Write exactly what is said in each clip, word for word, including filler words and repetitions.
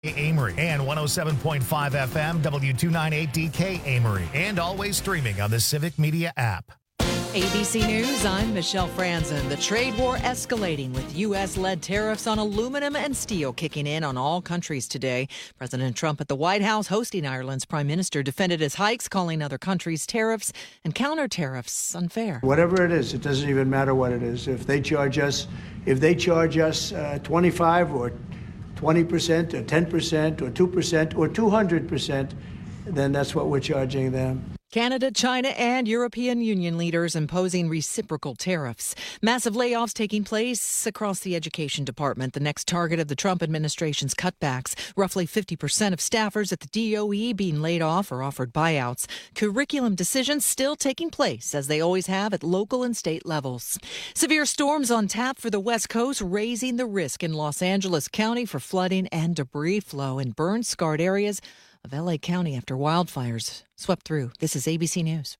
Amory and one oh seven point five F M W two ninety-eight D K Amory, and always streaming on the Civic Media app. A B C News, I'm Michelle Franzen. The trade war escalating with U S-led tariffs on aluminum and steel kicking in on all countries today. President Trump at the White House hosting Ireland's prime minister defended his hikes, calling other countries' tariffs and counter-tariffs unfair. Whatever it is, it doesn't even matter what it is. If they charge us, if they charge us uh, twenty-five or twenty percent or ten percent or two percent or two hundred percent, then that's what we're charging them. Canada, China, and European Union leaders imposing reciprocal tariffs. Massive layoffs taking place across the education department, the next target of the Trump administration's cutbacks. Roughly fifty percent of staffers at the D O E being laid off or offered buyouts. Curriculum decisions still taking place, as they always have at local and state levels. Severe storms on tap for the West Coast, raising the risk in Los Angeles County for flooding and debris flow in burn-scarred areas of L A County after wildfires swept through. This is A B C News.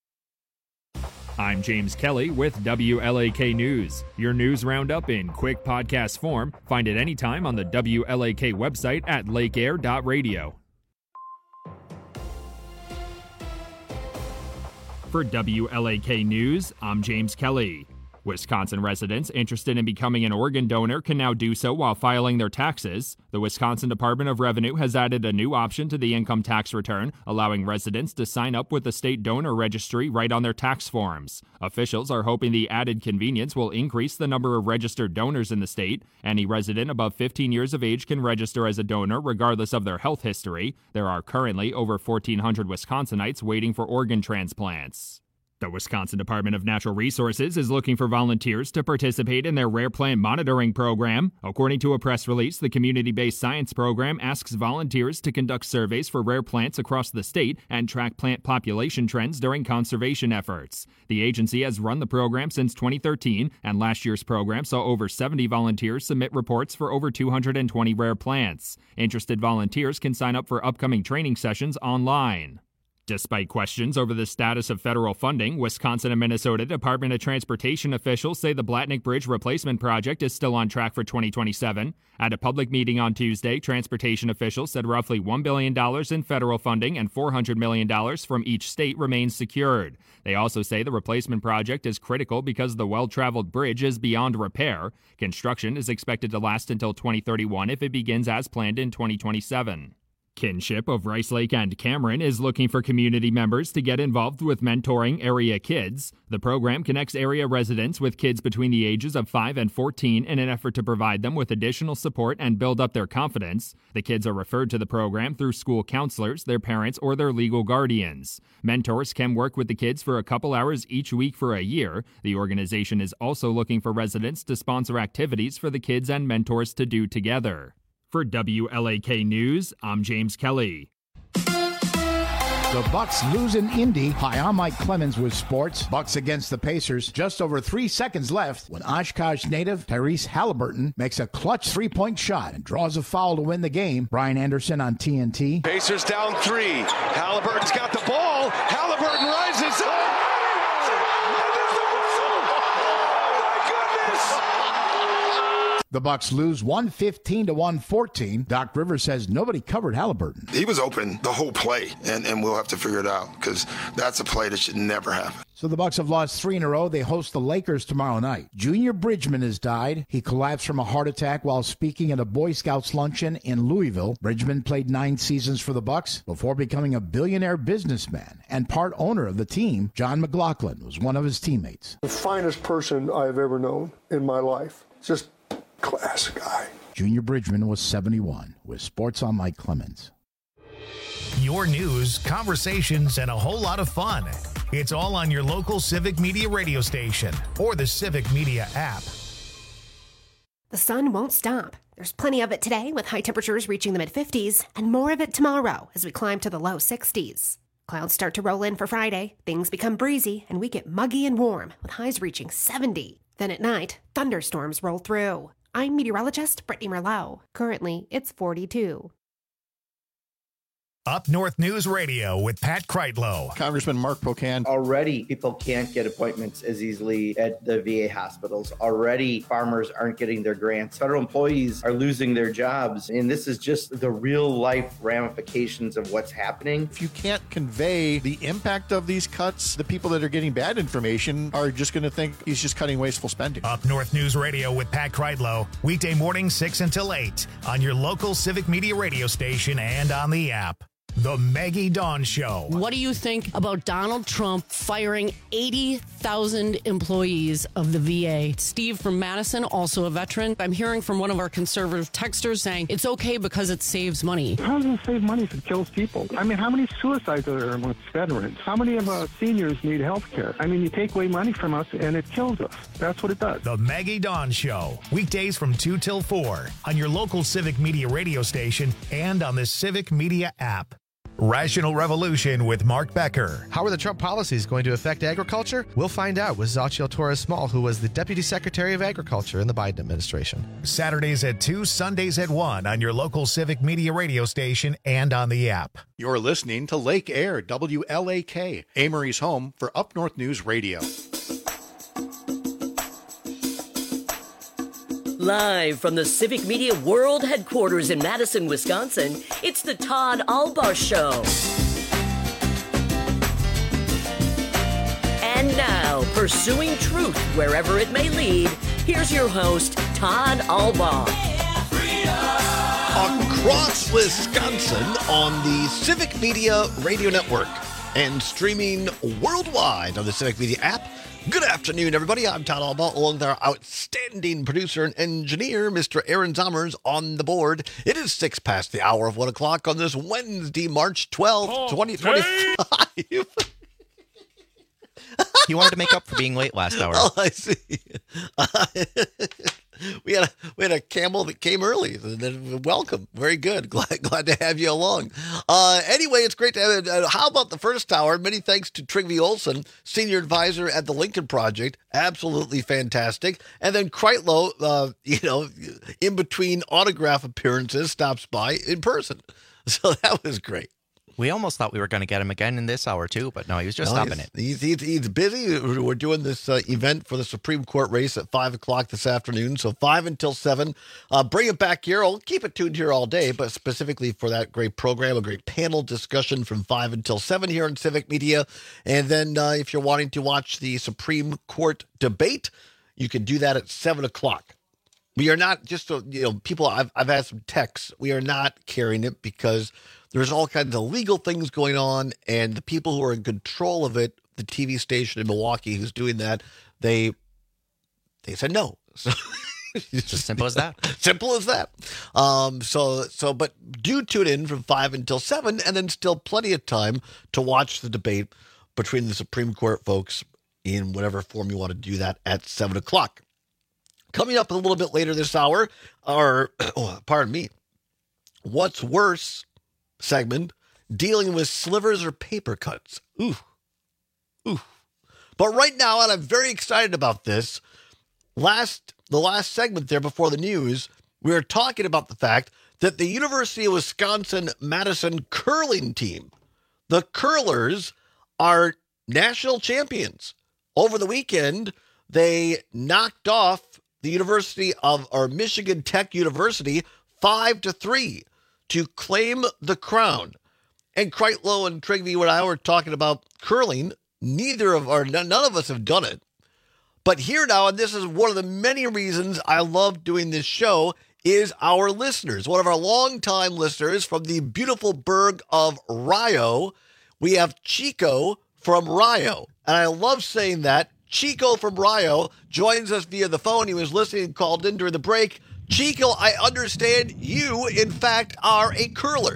I'm James Kelly with W L A K News. Your news roundup in quick podcast form. Find it anytime on the W L A K website at lake air dot radio. For W L A K News, I'm James Kelly. Wisconsin residents interested in becoming an organ donor can now do so while filing their taxes. The Wisconsin Department of Revenue has added a new option to the income tax return, allowing residents to sign up with the state donor registry right on their tax forms. Officials are hoping the added convenience will increase the number of registered donors in the state. Any resident above fifteen years of age can register as a donor regardless of their health history. There are currently over fourteen hundred Wisconsinites waiting for organ transplants. The Wisconsin Department of Natural Resources is looking for volunteers to participate in their rare plant monitoring program. According to a press release, the community-based science program asks volunteers to conduct surveys for rare plants across the state and track plant population trends during conservation efforts. The agency has run the program since twenty thirteen, and last year's program saw over seventy volunteers submit reports for over two hundred twenty rare plants. Interested volunteers can sign up for upcoming training sessions online. Despite questions over the status of federal funding, Wisconsin and Minnesota Department of Transportation officials say the Blatnick Bridge replacement project is still on track for twenty twenty-seven. At a public meeting on Tuesday, transportation officials said roughly one billion dollars in federal funding and four hundred million dollars from each state remains secured. They also say the replacement project is critical because the well-traveled bridge is beyond repair. Construction is expected to last until twenty thirty-one if it begins as planned in twenty twenty-seven. Kinship of Rice Lake and Cameron is looking for community members to get involved with mentoring area kids. The program connects area residents with kids between the ages of five and fourteen in an effort to provide them with additional support and build up their confidence. The kids are referred to the program through school counselors, their parents, or their legal guardians. Mentors can work with the kids for a couple hours each week for a year. The organization is also looking for residents to sponsor activities for the kids and mentors to do together. For W L A K News, I'm James Kelly. The Bucks lose in Indy. Hi, I'm Mike Clemens with sports. Bucks against the Pacers. Just over three seconds left when Oshkosh native Tyrese Halliburton makes a clutch three-point shot and draws a foul to win the game. Brian Anderson on T N T. Pacers down three. Halliburton's got the ball. Halliburton rises up. The Bucks lose one fifteen to one fourteen. Doc Rivers says nobody covered Halliburton. He was open the whole play, and, and we'll have to figure it out because that's a play that should never happen. So the Bucks have lost three in a row. They host the Lakers tomorrow night. Junior Bridgman has died. He collapsed from a heart attack while speaking at a Boy Scouts luncheon in Louisville. Bridgman played nine seasons for the Bucks before becoming a billionaire businessman and part owner of the team. John McLaughlin was one of his teammates. The finest person I've ever known in my life. Just class guy. Junior Bridgman was seventy-one. With Sports on Mike Clemens. Your news, conversations, and a whole lot of fun. It's all on your local Civic Media radio station or the Civic Media app. The sun won't stop. There's plenty of it today with high temperatures reaching the mid-fifties and more of it tomorrow as we climb to the low sixties. Clouds start to roll in for Friday, things become breezy, and we get muggy and warm with highs reaching seventy. Then at night, thunderstorms roll through. I'm meteorologist Brittany Merlot. Currently, it's forty-two. Up North News Radio with Pat Kreitlow. Congressman Mark Pocan. Already, people can't get appointments as easily at the V A hospitals. Already, farmers aren't getting their grants. Federal employees are losing their jobs. And this is just the real-life ramifications of what's happening. If you can't convey the impact of these cuts, the people that are getting bad information are just going to think he's just cutting wasteful spending. Up North News Radio with Pat Kreitlow. Weekday mornings six until eight on your local Civic Media radio station and on the app. The Maggie Dawn Show. What do you think about Donald Trump firing eighty thousand employees of the V A? Steve from Madison, also a veteran. I'm hearing from one of our conservative texters saying it's okay because it saves money. How does it save money if it kills people? I mean, how many suicides are there amongst veterans? How many of our seniors need health care? I mean, you take away money from us and it kills us. That's what it does. The Maggie Dawn Show. Weekdays from two till four on your local Civic Media radio station and on the Civic Media app. Rational Revolution with Mark Becker. How are the Trump policies going to affect agriculture? We'll find out with Xochitl Torres-Small, who was the Deputy Secretary of Agriculture in the Biden administration. Saturdays at two, Sundays at one on your local Civic Media radio station and on the app. You're listening to Lake Air, W L A K, Amory's home for Up North News Radio. Live from the Civic Media World Headquarters in Madison, Wisconsin, it's the Todd Albaugh Show. And now, pursuing truth wherever it may lead, here's your host, Todd Albaugh. Across Wisconsin on the Civic Media Radio Network and streaming worldwide on the Civic Media app. Good afternoon, everybody. I'm Todd Albaugh, along with our outstanding producer and engineer, Mister Aaron Zommers, on the board. It is six past the hour of one o'clock on this Wednesday, March twelfth, twenty twenty-five. He wanted to make up for being late last hour. Oh, I see. Uh, we had a we had a camel that came early. Welcome, very good. Glad glad to have you along. Uh, anyway, it's great to have. Uh, how about the first hour? Many thanks to Trygve Olsen, senior advisor at the Lincoln Project. Absolutely fantastic. And then Kreitlow, uh, you know, in between autograph appearances, stops by in person. So that was great. We almost thought we were going to get him again in this hour, too, but no, he was just no, stopping he's, it. He's, he's, he's busy. We're doing this uh, event for the Supreme Court race at five o'clock this afternoon, so five until seven. Uh, bring it back here. I'll keep it tuned here all day, but specifically for that great program, a great panel discussion from five until seven here on Civic Media. And then uh, if you're wanting to watch the Supreme Court debate, you can do that at seven o'clock. We are not, just so, you know, people, I've, I've had some texts. We are not carrying it because there's all kinds of legal things going on, and the people who are in control of it, the T V station in Milwaukee who's doing that, they they said no. So it's as simple as that. Simple as that. Um, so so, but do tune in from five until seven, and then still plenty of time to watch the debate between the Supreme Court folks in whatever form you want to do that at seven o'clock. Coming up a little bit later this hour, our oh, pardon me, what's worse segment, dealing with slivers or paper cuts. Ooh. Ooh. But right now, and I'm very excited about this, last the last segment there before the news, we were talking about the fact that the University of Wisconsin-Madison curling team, the curlers, are national champions. Over the weekend, they knocked off the University of, or Michigan Tech University, five to three. To claim the crown. And Kreitlow and Trygve and I were talking about curling. Neither of our, none of us have done it. But here now, and this is one of the many reasons I love doing this show, is our listeners. One of our longtime listeners from the beautiful burg of Rio. We have Chico from Rio. And I love saying that. Chico from Rio joins us via the phone. He was listening and called in during the break. Chico, I understand you, in fact, are a curler.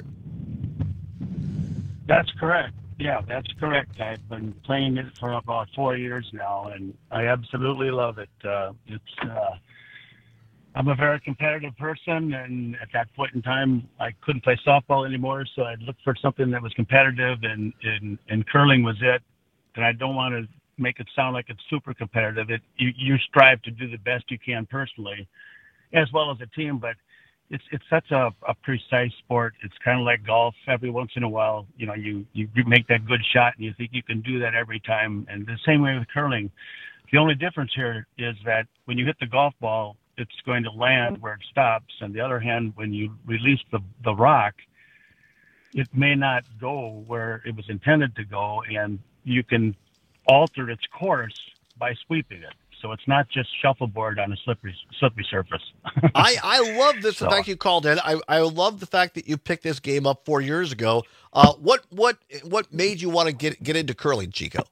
That's correct. Yeah, that's correct. I've been playing it for about four years now, and I absolutely love it. Uh, it's uh, I'm a very competitive person, and at that point in time, I couldn't play softball anymore, so I looked for something that was competitive, and, and, and curling was it. And I don't want to make it sound like it's super competitive. It you, you strive to do the best you can personally, as well as a team, but it's it's such a, a precise sport. It's kind of like golf. Every once in a while, you know, you, you you make that good shot, and you think you can do that every time. And the same way with curling. The only difference here is that when you hit the golf ball, it's going to land where it stops. On the other hand, when you release the the rock, it may not go where it was intended to go, and you can alter its course by sweeping it. So it's not just shuffleboard on a slippery slippery surface. I, I love this. So. The fact you called in. I, I love the fact that you picked this game up four years ago. Uh, what what what made you want to get get into curling, Chico?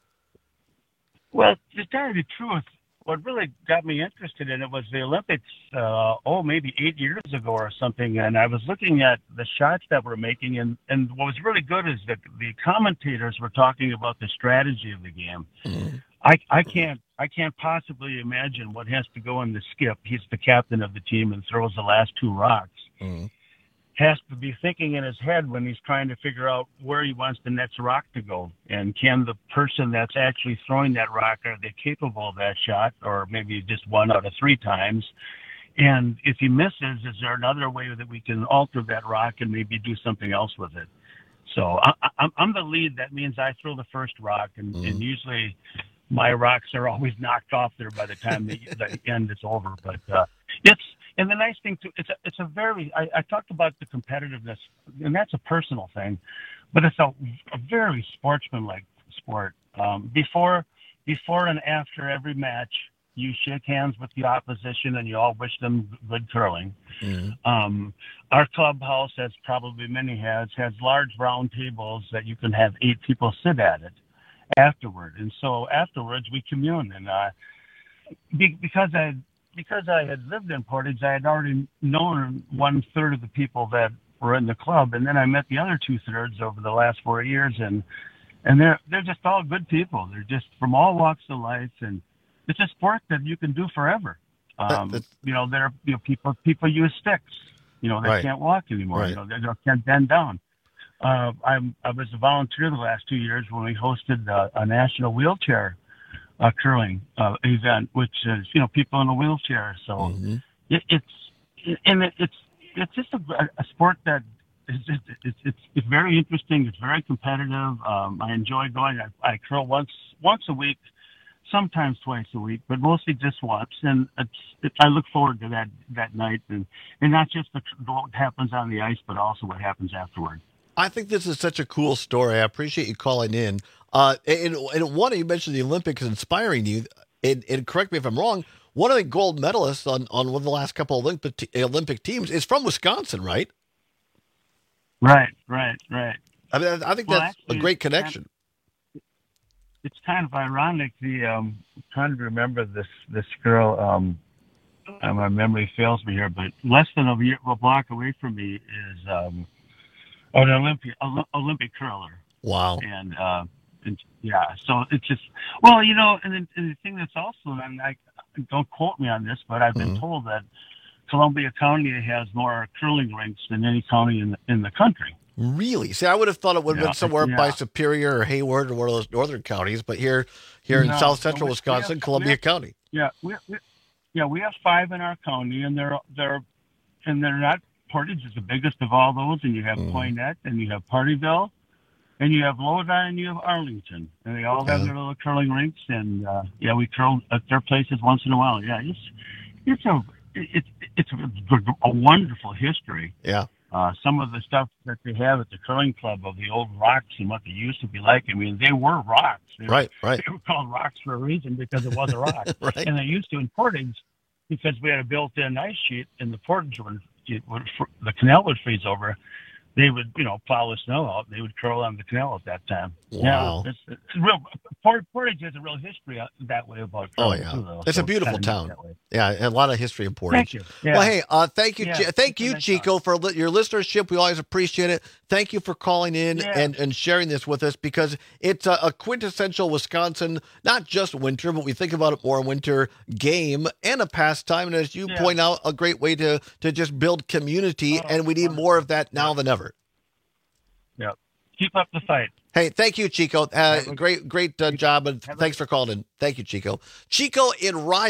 Well, to tell you the truth, what really got me interested in it was the Olympics, uh, oh, maybe eight years ago or something. And I was looking at the shots that we're making. And, and what was really good is that the commentators were talking about the strategy of the game. Mm-hmm. I, I can't I can't possibly imagine what has to go in the skip. He's the captain of the team and throws the last two rocks. Mm-hmm. Has to be thinking in his head when he's trying to figure out where he wants the next rock to go. And can the person that's actually throwing that rock, are they capable of that shot? Or maybe just one out of three times. And if he misses, is there another way that we can alter that rock and maybe do something else with it? So I, I'm, I'm the lead. That means I throw the first rock. And, mm. and usually my rocks are always knocked off there by the time the, the end is over. But uh, it's, and the nice thing too, it's a, it's a very, I, I talked about the competitiveness, and that's a personal thing, but it's a, a very sportsmanlike sport. Um, before, before and after every match, you shake hands with the opposition and you all wish them good curling. Mm-hmm. Um, our clubhouse, as probably many has, has large round tables that you can have eight people sit at it afterward. And so afterwards we commune, and uh, be, because I because I had lived in Portage, I had already known one third of the people that were in the club, and then I met the other two thirds over the last four years, and and they're they're just all good people. They're just from all walks of life, and it's a sport that you can do forever. Um, you know, there you know people people use sticks. You know, they right. can't walk anymore. Right. You know, they, they can't bend down. Uh, I'm, I was a volunteer the last two years when we hosted uh, a national wheelchair uh, curling uh, event, which is, you know, people in a wheelchair. So mm-hmm. it, it's, and it, it's, it's just a, a sport that is just, it's, it's, it's very interesting. It's very competitive. Um, I enjoy going. I, I curl once, once a week, sometimes twice a week, but mostly just once. And it's, it, I look forward to that, that night, and, and not just the, what happens on the ice, but also what happens afterward. I think this is such a cool story. I appreciate you calling in. Uh, and, and one, you mentioned the Olympics inspiring you. And, and correct me if I'm wrong, one of the gold medalists on, on one of the last couple of Olympic, Olympic teams is from Wisconsin, right? Right, right, right. I mean, I think well, that's actually, a great connection. It's kind of ironic. The um, I'm trying to remember this this girl. Um, my memory fails me here, but less than a, year, a block away from me is um, an Olympic Olympic curler. Wow. And, uh, and yeah, so it's just well, you know, and, and the thing that's also, and I don't quote me on this, but I've been mm-hmm. told that Columbia County has more curling rinks than any county in the, in the country. Really? See, I would have thought it would have yeah, been somewhere yeah. by Superior or Hayward or one of those northern counties, but here, here no, in south central we, Wisconsin, we have, Columbia have, County. Yeah, we, we, yeah, we have five in our county, and they're they're and they're not. Portage is the biggest of all those, and you have mm. Poynette, and you have Partyville, and you have Lodi, and you have Arlington, and they all have yeah. their little curling rinks, and uh, yeah, we curl at their places once in a while. Yeah, it's it's a it's it's a, a wonderful history. Yeah. Uh, some of the stuff that they have at the curling club of the old rocks and what they used to be like. I mean, they were rocks. They were, right, right. They were called rocks for a reason because it was a rock. right. And they used to in Portage because we had a built-in ice sheet in the Portage when, it, when the canal would freeze over. They would, you know, plow the snow out. They would curl on the canal at that time. Wow. Yeah, it's, it's real. Portage has a real history that way about curling. Oh, yeah. Too, though, it's so a beautiful town. Yeah, a lot of history in Portage. Thank you. Yeah. Well, hey, uh, thank you, yeah, Ch- thank you, Chico, nice for li- your listenership. We always appreciate it. Thank you for calling in yeah. and, and sharing this with us because it's a, a quintessential Wisconsin, not just winter, but we think about it more winter game and a pastime. And as you yeah. point out, a great way to, to just build community. Oh, and we need more of that now than ever. Yeah. Keep up the fight. Hey, thank you, Chico. Uh, great, great uh, job, and thanks for calling in. Thank you, Chico. Chico in Rio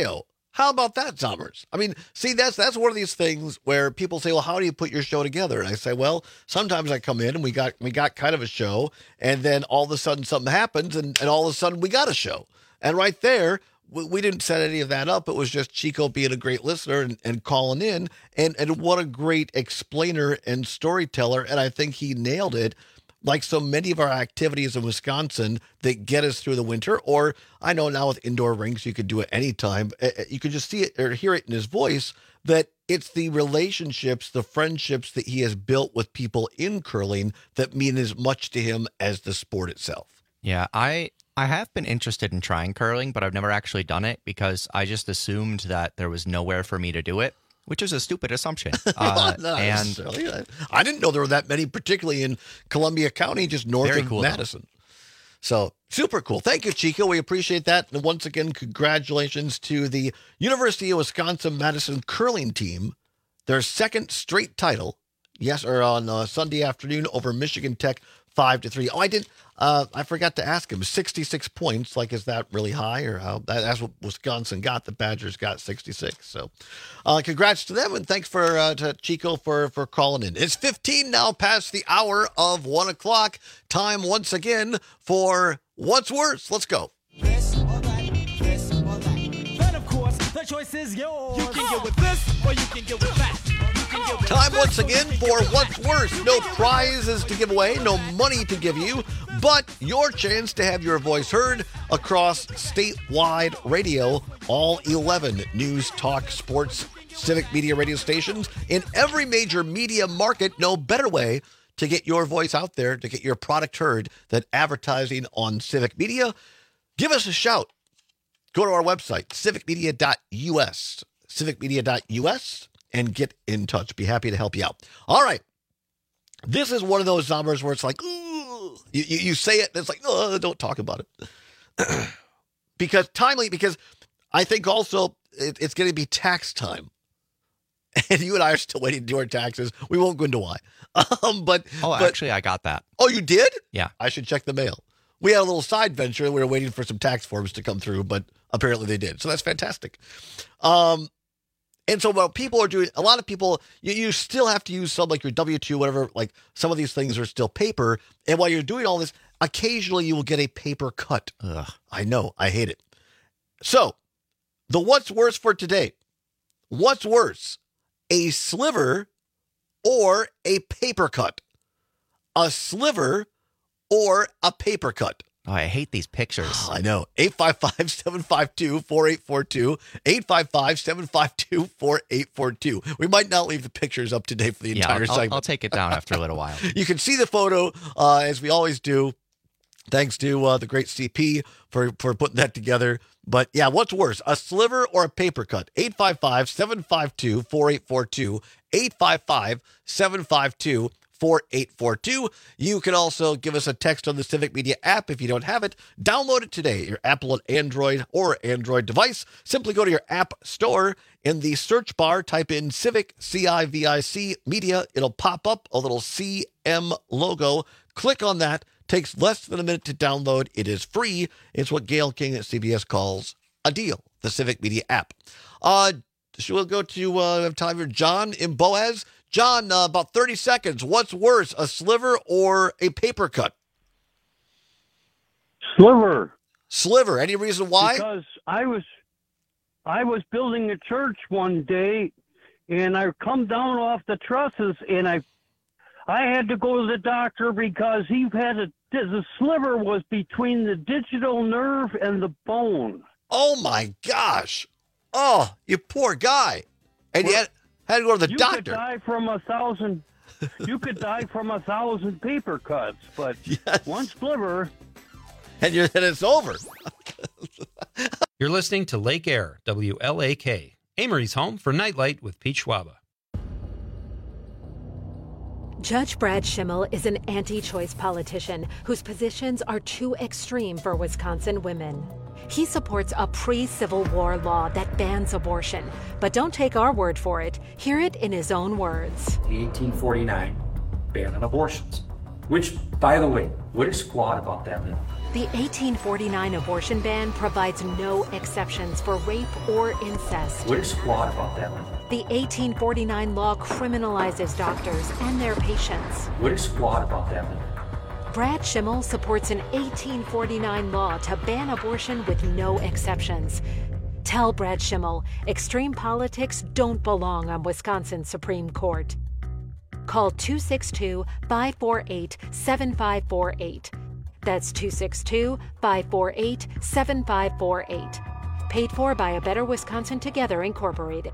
How about that, Zombers? I mean, see, that's that's one of these things where people say, well, how do you put your show together? And I say, well, sometimes I come in and we got we got kind of a show, and then all of a sudden something happens, and, and all of a sudden we got a show. And right there, we, we didn't set any of that up. It was just Chico being a great listener and, and calling in, and, and what a great explainer and storyteller, and I think he nailed it. Like so many of our activities in Wisconsin that get us through the winter, or I know now with indoor rinks, you could do it anytime. You could just see it or hear it in his voice that it's the relationships, the friendships that he has built with people in curling that mean as much to him as the sport itself. Yeah, I I have been interested in trying curling, but I've never actually done it because I just assumed that there was nowhere for me to do it, which is a stupid assumption. Uh, no, and I, I didn't know there were that many, particularly in Columbia County, just north Very of cool, Madison. So super cool. Thank you, Chico. We appreciate that. And once again, congratulations to the University of Wisconsin-Madison curling team. Their second straight title. Yes, or on uh, Sunday afternoon over Michigan Tech, five to three. Oh, I didn't. Uh, I forgot to ask him. sixty-six points. Like, is that really high, or how? That, that's what Wisconsin got. The Badgers got sixty-six. So, uh, congrats to them, and thanks for uh, to Chico for for calling in. It's fifteen now past the hour of one o'clock. Time once again for What's Worse. Let's go. This or that, this or that. Then of course the choice is yours. You can get with this, or you can get with that. Time once again for What's Worse. No prizes to give away, no money to give you, but your chance to have your voice heard across statewide radio, all eleven news, talk, sports, civic media radio stations in every major media market. No better way to get your voice out there, to get your product heard than advertising on civic media. Give us a shout. Go to our website, civic media dot U S, civic media dot U S, and get in touch. Be happy to help you out. All right. This is one of those numbers where it's like, ooh, you, you, you say it, and it's like, oh, don't talk about it. because timely, because I think also it, it's going to be tax time. And you and I are still waiting to do our taxes. We won't go into why. Um, but Oh, but, actually, I got that. Oh, you did? Yeah. I should check the mail. We had a little side venture, and we were waiting for some tax forms to come through, but apparently they did. So that's fantastic. Um, And so what people are doing, a lot of people, you, you still have to use some like your W two, whatever, like some of these things are still paper. And while you're doing all this, occasionally you will get a paper cut. Ugh, I know, I hate it. So the What's Worse for today. What's worse, a sliver or a paper cut? A sliver or a paper cut? Oh, I hate these pictures. Oh, I know. eight five five, seven five two, four eight four two. eight five five, seven five two, four eight four two. We might not leave the pictures up to date for the yeah, entire I'll, segment. I'll take it down after a little while. You can see the photo, uh, as we always do. Thanks to uh, the great C P for, for putting that together. But yeah, what's worse, a sliver or a paper cut? eight five five, seven five two, four eight four two. eight five five, seven five two, four eight four two. You can also give us a text on the Civic Media app if you don't have it. Download it today, your Apple and Android or Android device. Simply go to your app store. In the search bar, type in Civic, C I V I C, Media. It'll pop up a little C M logo. Click on that. Takes less than a minute to download. It is free. It's what Gail King at C B S calls a deal, the Civic Media app. Uh, should we go to uh, time here? John in Boaz. John, uh, about thirty seconds. What's worse, a sliver or a paper cut? Sliver. Sliver. Any reason why? Because I was, I was building a church one day, and I come down off the trusses, and I, I had to go to the doctor because he had a the sliver was between the digital nerve and the bone. Oh my gosh! Oh, you poor guy, and well, you had, had to go to the you doctor. You could die from a thousand. You could die from a thousand paper cuts, but yes. one sliver, and you're and it's over. You're listening to Lake Air, W L A K, Amory's home for Nightlight with Pete Schwaba. Judge Brad Schimmel is an anti-choice politician whose positions are too extreme for Wisconsin women. He supports a pre-Civil War law that bans abortion. But don't take our word for it. Hear it in his own words. The eighteen forty-nine ban on abortions, which, by the way, what is squat about that bill? The eighteen forty-nine abortion ban provides no exceptions for rape or incest. What is flawed about that one? The eighteen forty-nine law criminalizes doctors and their patients. What is flawed about that one? Brad Schimmel supports an eighteen forty-nine law to ban abortion with no exceptions. Tell Brad Schimmel, extreme politics don't belong on Wisconsin's Supreme Court. Call two six two, five four eight, seven five four eight. That's two six two, five four eight, seven five four eight. Paid for by A Better Wisconsin Together, Incorporated.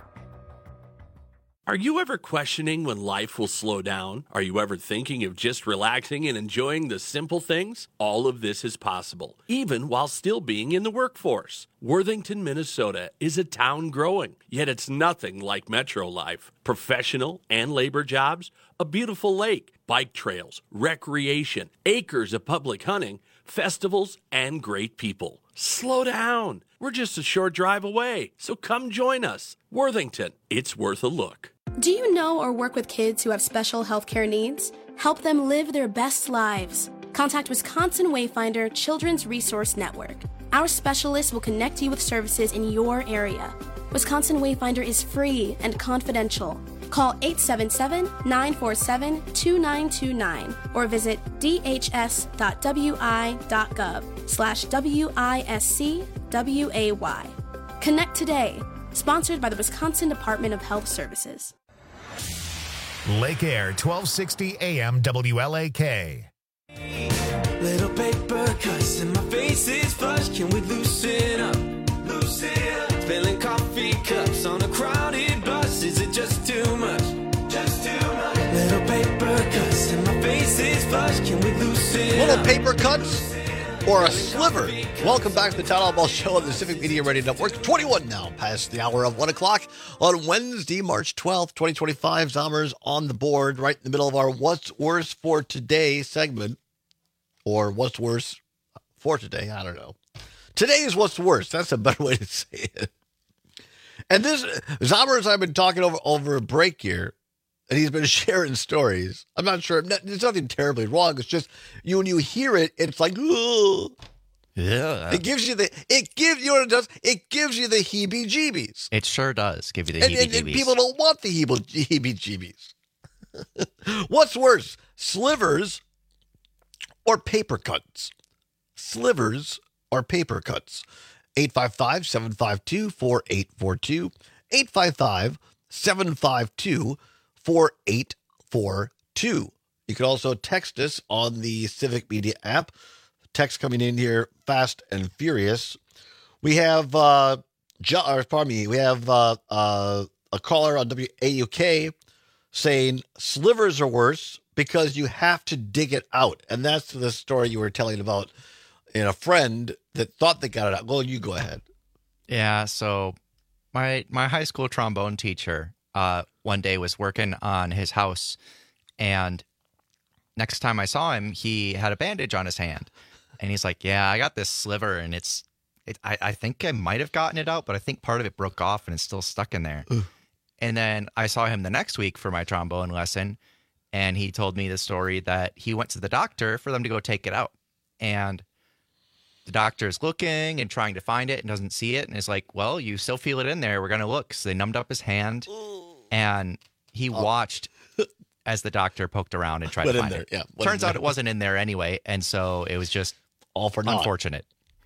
Are you ever questioning when life will slow down? Are you ever thinking of just relaxing and enjoying the simple things? All of this is possible, even while still being in the workforce. Worthington, Minnesota is a town growing, yet it's nothing like metro life. Professional and labor jobs, a beautiful lake, bike trails, recreation, acres of public hunting, festivals, and great people. Slow down. We're just a short drive away, so come join us. Worthington, it's worth a look. Do you know or work with kids who have special healthcare needs? Help them live their best lives. Contact Wisconsin Wayfinder Children's Resource Network. Our specialists will connect you with services in your area. Wisconsin Wayfinder is free and confidential. Call eight seven seven, nine four seven, two nine two nine or visit dhs.wi.gov slash W-I-S-C-W-A-Y. Connect today. Sponsored by the Wisconsin Department of Health Services. Lake Air, twelve sixty A M W L A K. Little paper cuts and my face is flushed. Can we loosen up? Loosen up. Spilling coffee cups on a crowded bus. Is it just too much? Just too much. Little paper cuts and my face is flushed. Can we loosen up? Little paper cuts or a sliver. Welcome back to the Town Hall Ball Show on the Civic Media Radio Network. twenty-one now, past the hour of one o'clock on Wednesday, March twelfth, twenty twenty-five. Zommers on the board, right in the middle of our What's Worse for Today segment. Or what's worse for today, I don't know. Today is what's worse. That's a better way to say it. And this, Zommers, I've been talking over, over a break here, and he's been sharing stories. I'm not sure. There's nothing terribly wrong. It's just, you when you hear it, it's like, ugh. Yeah. It gives you the, it gives you know what it does? It gives you the heebie-jeebies. It sure does give you the and, heebie-jeebies. And, and people don't want the heebie-jeebies. What's worse, slivers or paper cuts? Slivers or paper cuts? eight five five, seven five two, four eight four two. eight five five, seven five two, four eight four two. You can also text us on the Civic Media app. Text coming in here fast and furious. We have, uh, jo- or pardon me, we have uh, uh, a caller on W A U K saying slivers are worse because you have to dig it out. And that's the story you were telling about in a friend that thought they got it out. Well, you go ahead. Yeah, so my my high school trombone teacher uh, one day was working on his house, and next time I saw him, he had a bandage on his hand. And he's like, yeah, I got this sliver, and it's, it, I, I think I might have gotten it out, but I think part of it broke off, and it's still stuck in there. Ugh. And then I saw him the next week for my trombone lesson, and he told me the story that he went to the doctor for them to go take it out. And the doctor's looking and trying to find it and doesn't see it. And is like, well, you still feel it in there. We're going to look. So they numbed up his hand, and he oh. watched as the doctor poked around and tried Went to find in it. there. Yeah, Turns out it wasn't in there anyway. And so it was just all for naught. Unfortunate.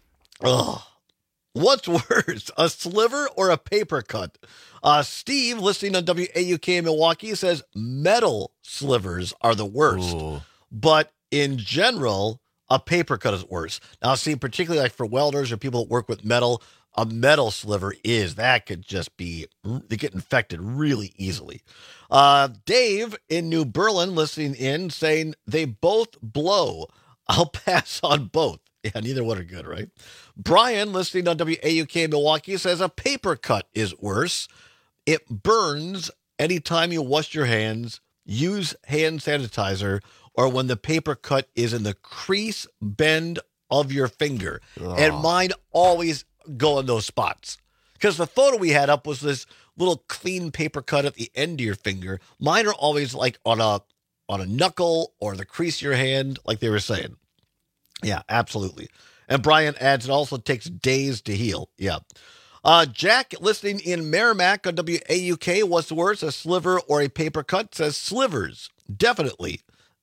Ugh. What's worse, a sliver or a paper cut? Uh, Steve, listening on W A U K in Milwaukee, says metal slivers are the worst. Ooh. But in general, a paper cut is worse. Now, see, particularly like for welders or people that work with metal, a metal sliver is, that could just be, they get infected really easily. Uh, Dave in New Berlin listening in saying they both blow. I'll pass on both. Yeah, neither one are good, right? Brian, listening on W A U K in Milwaukee, says a paper cut is worse. It burns anytime you wash your hands, use hand sanitizer, or when the paper cut is in the crease bend of your finger. Oh. And mine always go in those spots. Because the photo we had up was this little clean paper cut at the end of your finger. Mine are always like on a on a knuckle or the crease of your hand, like they were saying. Yeah, absolutely. And Brian adds, it also takes days to heal. Yeah. Uh, Jack, listening in Merrimack on W A U K, what's worse, a sliver or a paper cut? Says slivers. Definitely.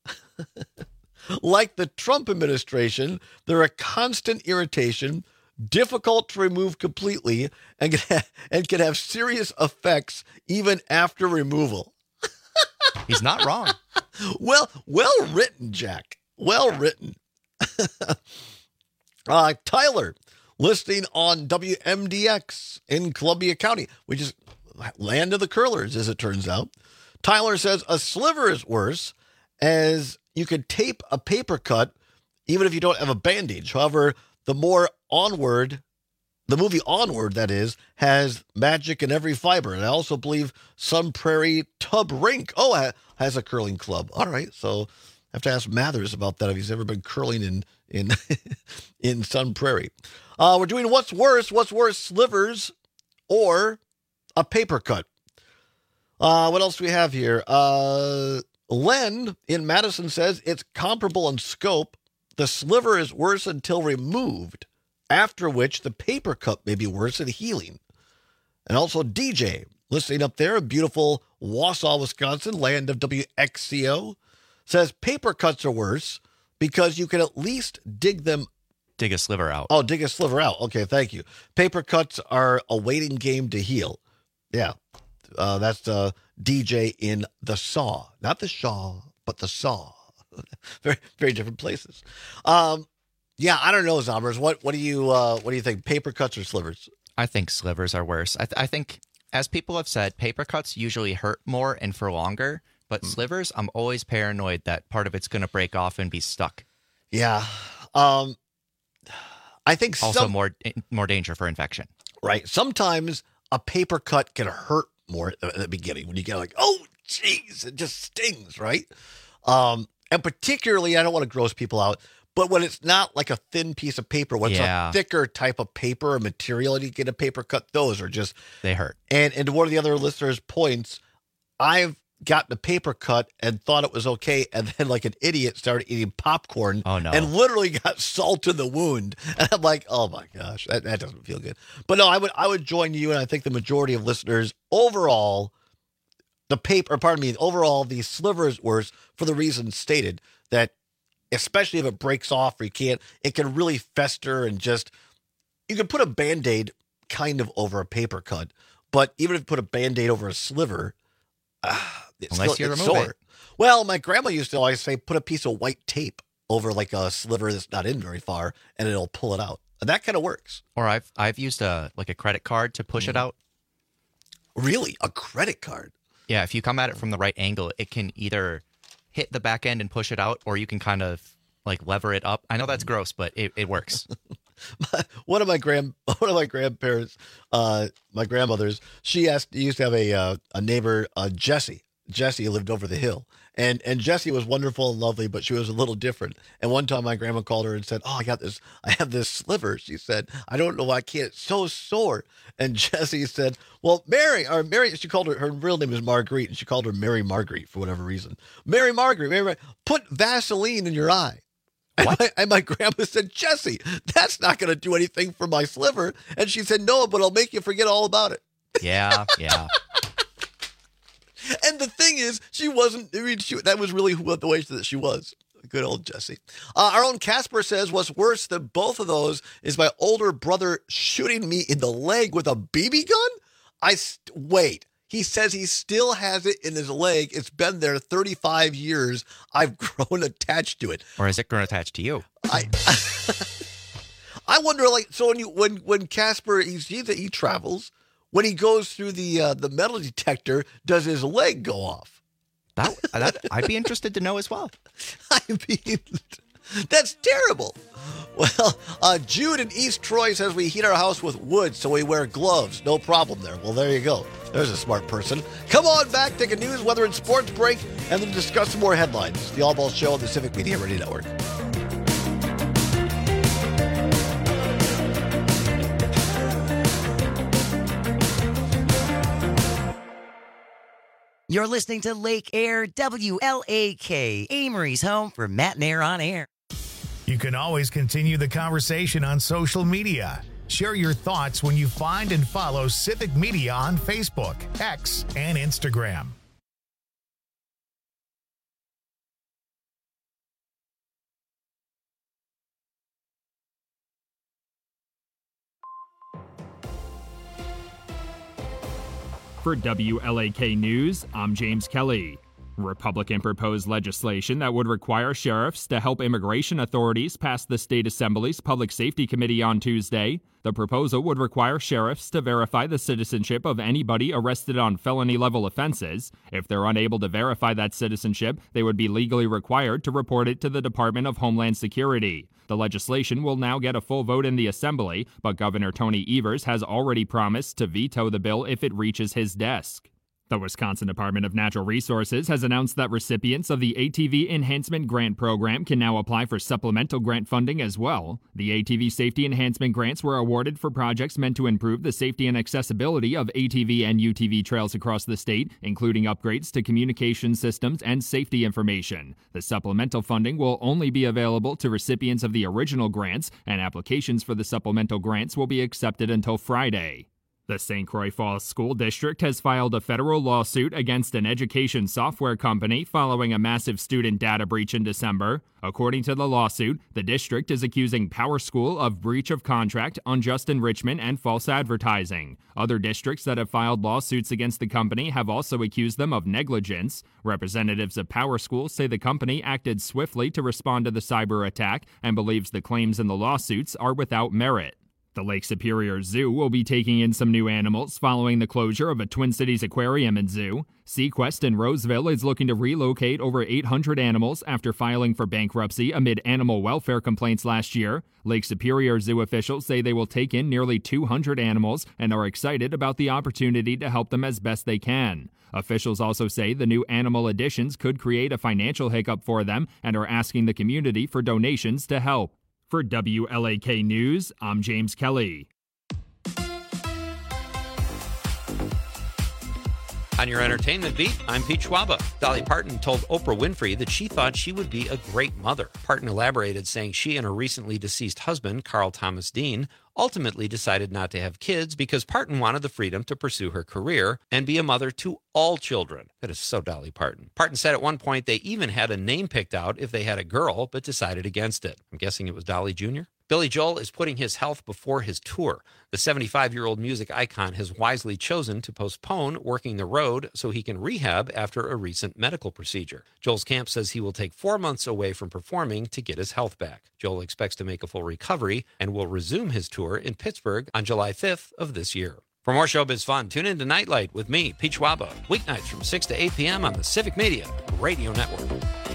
Like the Trump administration, they're a constant irritation, difficult to remove completely, and can have, and can have serious effects even after removal. He's not wrong. Well, well written, Jack. Well written. uh, Tyler, listening on W M D X in Columbia County, which is land of the curlers, as it turns out. Tyler says a sliver is worse, as you could tape a paper cut even if you don't have a bandage. However, the more Onward, the movie Onward, that is, has magic in every fiber. And I also believe Sun Prairie Tub Rink, oh, has a curling club. All right, so I have to ask Mathers about that if he's ever been curling in in in Sun Prairie. Uh, we're doing what's worse, what's worse, slivers or a paper cut. Uh, what else do we have here? Uh, Len in Madison says it's comparable in scope. The sliver is worse until removed, after which the paper cut may be worse in healing. And also D J, listening up there in beautiful Wausau, Wisconsin, land of W X C O, says paper cuts are worse because you can at least dig them. Dig a sliver out. Oh, dig a sliver out. Okay, thank you. Paper cuts are a waiting game to heal. Yeah, uh, that's uh, D J in the Saw. Not the Shaw, but the Saw. very, very different places. Um, yeah, I don't know, Zombers. What, what do you, uh, what do you think? Paper cuts or slivers? I think slivers are worse. I, th- I think, as people have said, paper cuts usually hurt more and for longer. But mm. slivers, I'm always paranoid that part of it's going to break off and be stuck. Yeah. Um, I think also some, more more danger for infection. Right. Sometimes a paper cut can hurt more at the beginning when you get like, oh, geez, it just stings, right? Um, and particularly, I don't want to gross people out, but when it's not like a thin piece of paper, when yeah. it's a thicker type of paper or material and you get a paper cut, those are just... They hurt. And, and to one of the other listeners' points, I've gotten a paper cut and thought it was okay, and then like an idiot started eating popcorn oh, no. and literally got salt in the wound. And I'm like, oh my gosh, that, that doesn't feel good. But no, I would I would join you, and I think the majority of listeners overall, the paper, pardon me, overall the sliver is worse for the reasons stated, that especially if it breaks off or you can't, it can really fester and just, you can put a Band-Aid kind of over a paper cut, but even if you put a Band-Aid over a sliver, uh, it's Unless still, you it's remove sore. it. Well, my grandma used to always say, put a piece of white tape over like a sliver that's not in very far, and it'll pull it out. And that kind of works. Or I've I've used a like a credit card to push mm. it out. Really? A credit card? Yeah, if you come at it from the right angle, it can either hit the back end and push it out, or you can kind of like lever it up. I know that's gross, but it, it works. one of my grand, one of my grandparents, uh, my grandmothers, she asked, used to have a uh, a neighbor, uh, Jessie. Jessie lived over the hill, and and Jessie was wonderful and lovely, but she was a little different. And one time, my grandma called her and said, "Oh, I got this. I have this sliver." She said, "I don't know why I can't. It's so sore." And Jessie said, "Well, Mary, or Mary," she called her. Her real name is Marguerite, and she called her Mary Marguerite for whatever reason. Mary Marguerite, Mary, Mar- put Vaseline in your eye. And my, and my grandma said, "Jessie, that's not going to do anything for my sliver." And she said, "No, but it'll make you forget all about it." Yeah, yeah. And the thing is, she wasn't, I mean, she, that was really who, the way that she was. Good old Jessie. Uh, our own Casper says, what's worse than both of those is my older brother shooting me in the leg with a B B gun? I, st- wait, he says he still has it in his leg. It's been there thirty-five years. I've grown attached to it. Or is it grown attached to you? I I wonder, like, so when you, when, when Casper, he's, he, he travels, when he goes through the uh, the metal detector, does his leg go off? That, that I'd be interested to know as well. I mean, that's terrible. Well, uh, Jude in East Troy says we heat our house with wood, so we wear gloves. No problem there. Well, there you go. There's a smart person. Come on back, take a news, weather, and sports break, and then discuss some more headlines. The All Ball Show on the Civic Media Radio Network. You're listening to Lake Air, W L A K, Amory's home for Matt and Air on Air. You can always continue the conversation on social media. Share your thoughts when you find and follow Civic Media on Facebook, X, and Instagram. For W L A K News, I'm James Kelly. Republican proposed legislation that would require sheriffs to help immigration authorities pass the state assembly's Public Safety Committee on Tuesday. The proposal would require sheriffs to verify the citizenship of anybody arrested on felony-level offenses. If they're unable to verify that citizenship, they would be legally required to report it to the Department of Homeland Security. The legislation will now get a full vote in the Assembly, but Governor Tony Evers has already promised to veto the bill if it reaches his desk. The Wisconsin Department of Natural Resources has announced that recipients of the A T V Enhancement Grant Program can now apply for supplemental grant funding as well. The A T V Safety Enhancement Grants were awarded for projects meant to improve the safety and accessibility of A T V and U T V trails across the state, including upgrades to communication systems and safety information. The supplemental funding will only be available to recipients of the original grants, and applications for the supplemental grants will be accepted until Friday. The Saint Croix Falls School District has filed a federal lawsuit against an education software company following a massive student data breach in December. According to the lawsuit, the district is accusing PowerSchool of breach of contract, unjust enrichment, and false advertising. Other districts that have filed lawsuits against the company have also accused them of negligence. Representatives of PowerSchool say the company acted swiftly to respond to the cyber attack and believes the claims in the lawsuits are without merit. The Lake Superior Zoo will be taking in some new animals following the closure of a Twin Cities aquarium and zoo. Sequest in Roseville is looking to relocate over eight hundred animals after filing for bankruptcy amid animal welfare complaints last year. Lake Superior Zoo officials say they will take in nearly two hundred animals and are excited about the opportunity to help them as best they can. Officials also say the new animal additions could create a financial hiccup for them and are asking the community for donations to help. For W L A K News, I'm James Kelly. On your entertainment beat, I'm Pete Schwaba. Dolly Parton told Oprah Winfrey that she thought she would be a great mother. Parton elaborated, saying she and her recently deceased husband, Carl Thomas Dean, ultimately decided not to have kids because Parton wanted the freedom to pursue her career and be a mother to all children. That is so Dolly Parton. Parton said at one point they even had a name picked out if they had a girl, but decided against it. I'm guessing it was Dolly Junior Billy Joel is putting his health before his tour. The seventy-five-year-old music icon has wisely chosen to postpone working the road so he can rehab after a recent medical procedure. Joel's camp says he will take four months away from performing to get his health back. Joel expects to make a full recovery and will resume his tour in Pittsburgh on July fifth of this year. For more showbiz fun, tune in to Nightlight with me, Pete Schwaba, weeknights from six to eight p.m. on the Civic Media Radio Network.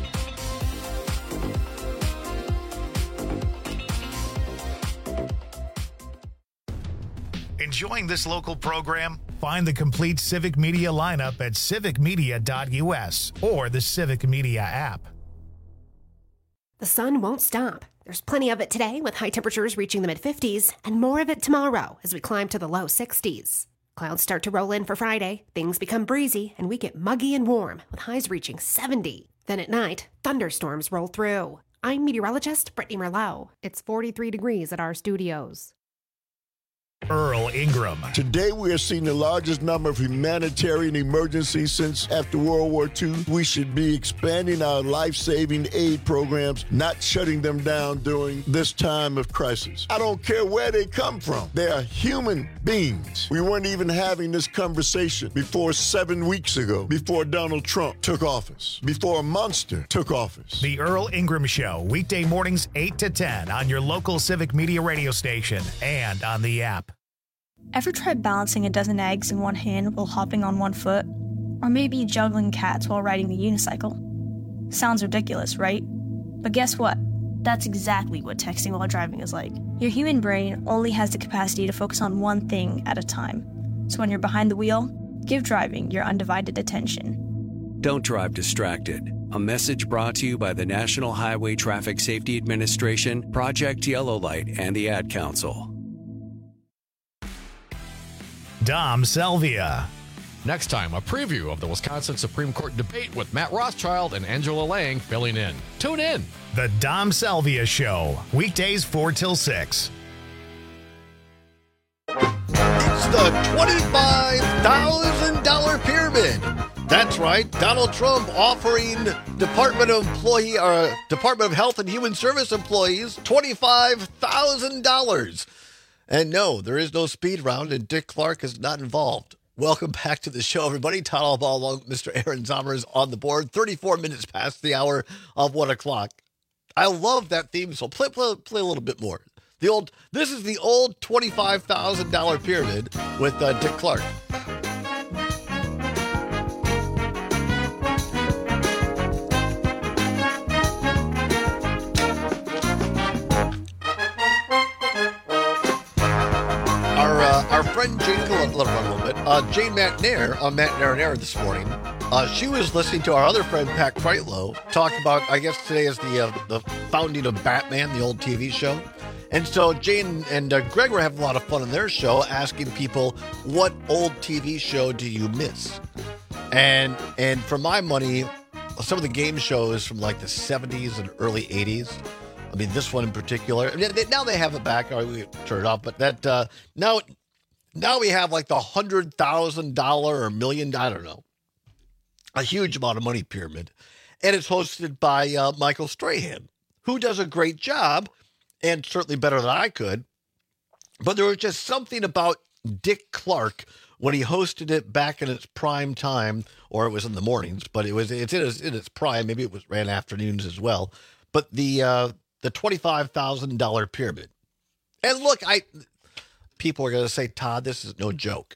Enjoying this local program? Find the complete Civic Media lineup at civic media dot u s or the Civic Media app. The sun won't stop. There's plenty of it today, with high temperatures reaching the mid-fifties, and more of it tomorrow as we climb to the low sixties. Clouds start to roll in for Friday, things become breezy, and we get muggy and warm, with highs reaching seventy. Then at night, thunderstorms roll through. I'm meteorologist Brittany Merlot. It's forty-three degrees at our studios. Earl Ingram. Today we are seeing the largest number of humanitarian emergencies since after World War Two. We should be expanding our life-saving aid programs, not shutting them down during this time of crisis. I don't care where they come from. They are human beings. We weren't even having this conversation before seven weeks ago, before Donald Trump took office, before a monster took office. The Earl Ingram Show, weekday mornings eight to ten on your local Civic Media radio station and on the app. Ever tried balancing a dozen eggs in one hand while hopping on one foot? Or maybe juggling cats while riding a unicycle? Sounds ridiculous, right? But guess what? That's exactly what texting while driving is like. Your human brain only has the capacity to focus on one thing at a time. So when you're behind the wheel, give driving your undivided attention. Don't drive distracted. A message brought to you by the National Highway Traffic Safety Administration, Project Yellow Light, and the Ad Council. Dom Selvia. Next time, a preview of the Wisconsin Supreme Court debate with Matt Rothschild and Angela Lang filling in. Tune in. The Dom Salvia Show, weekdays four till six. It's the twenty-five thousand dollars pyramid. That's right. Donald Trump offering Department of Employee or Department of Health and Human Service employees twenty-five thousand dollars. And no, there is no speed round, and Dick Clark is not involved. Welcome back to the show, everybody. Todd Allball along with Mister Aaron Zommers on the board. thirty-four minutes past the hour of one o'clock. I love that theme, so play, play, play a little bit more. The old, this is the old twenty-five thousand dollars pyramid with uh, Dick Clark. Our uh, our friend Jane, let, let her run a little bit. Uh, Jane McNair on McNair and Air this morning. Uh, she was listening to our other friend Pat Kreitlow talk about. I guess today is the uh, the founding of Batman, the old T V show. And so Jane and uh, Greg were having a lot of fun in their show, asking people, what old T V show do you miss? And and for my money, some of the game shows from like the seventies and early eighties. I mean, this one in particular. I mean, they, now they have it back. Or we turn it off, but that uh, now now we have like the hundred thousand dollar or million. I don't know, a huge amount of money pyramid, and it's hosted by uh, Michael Strahan, who does a great job. And certainly better than I could. But there was just something about Dick Clark when he hosted it back in its prime time, or it was in the mornings, but it was it's in its, in its prime. Maybe it was ran afternoons as well. But the uh, the twenty-five thousand dollars pyramid. And look, I people are going to say, Todd, this is no joke.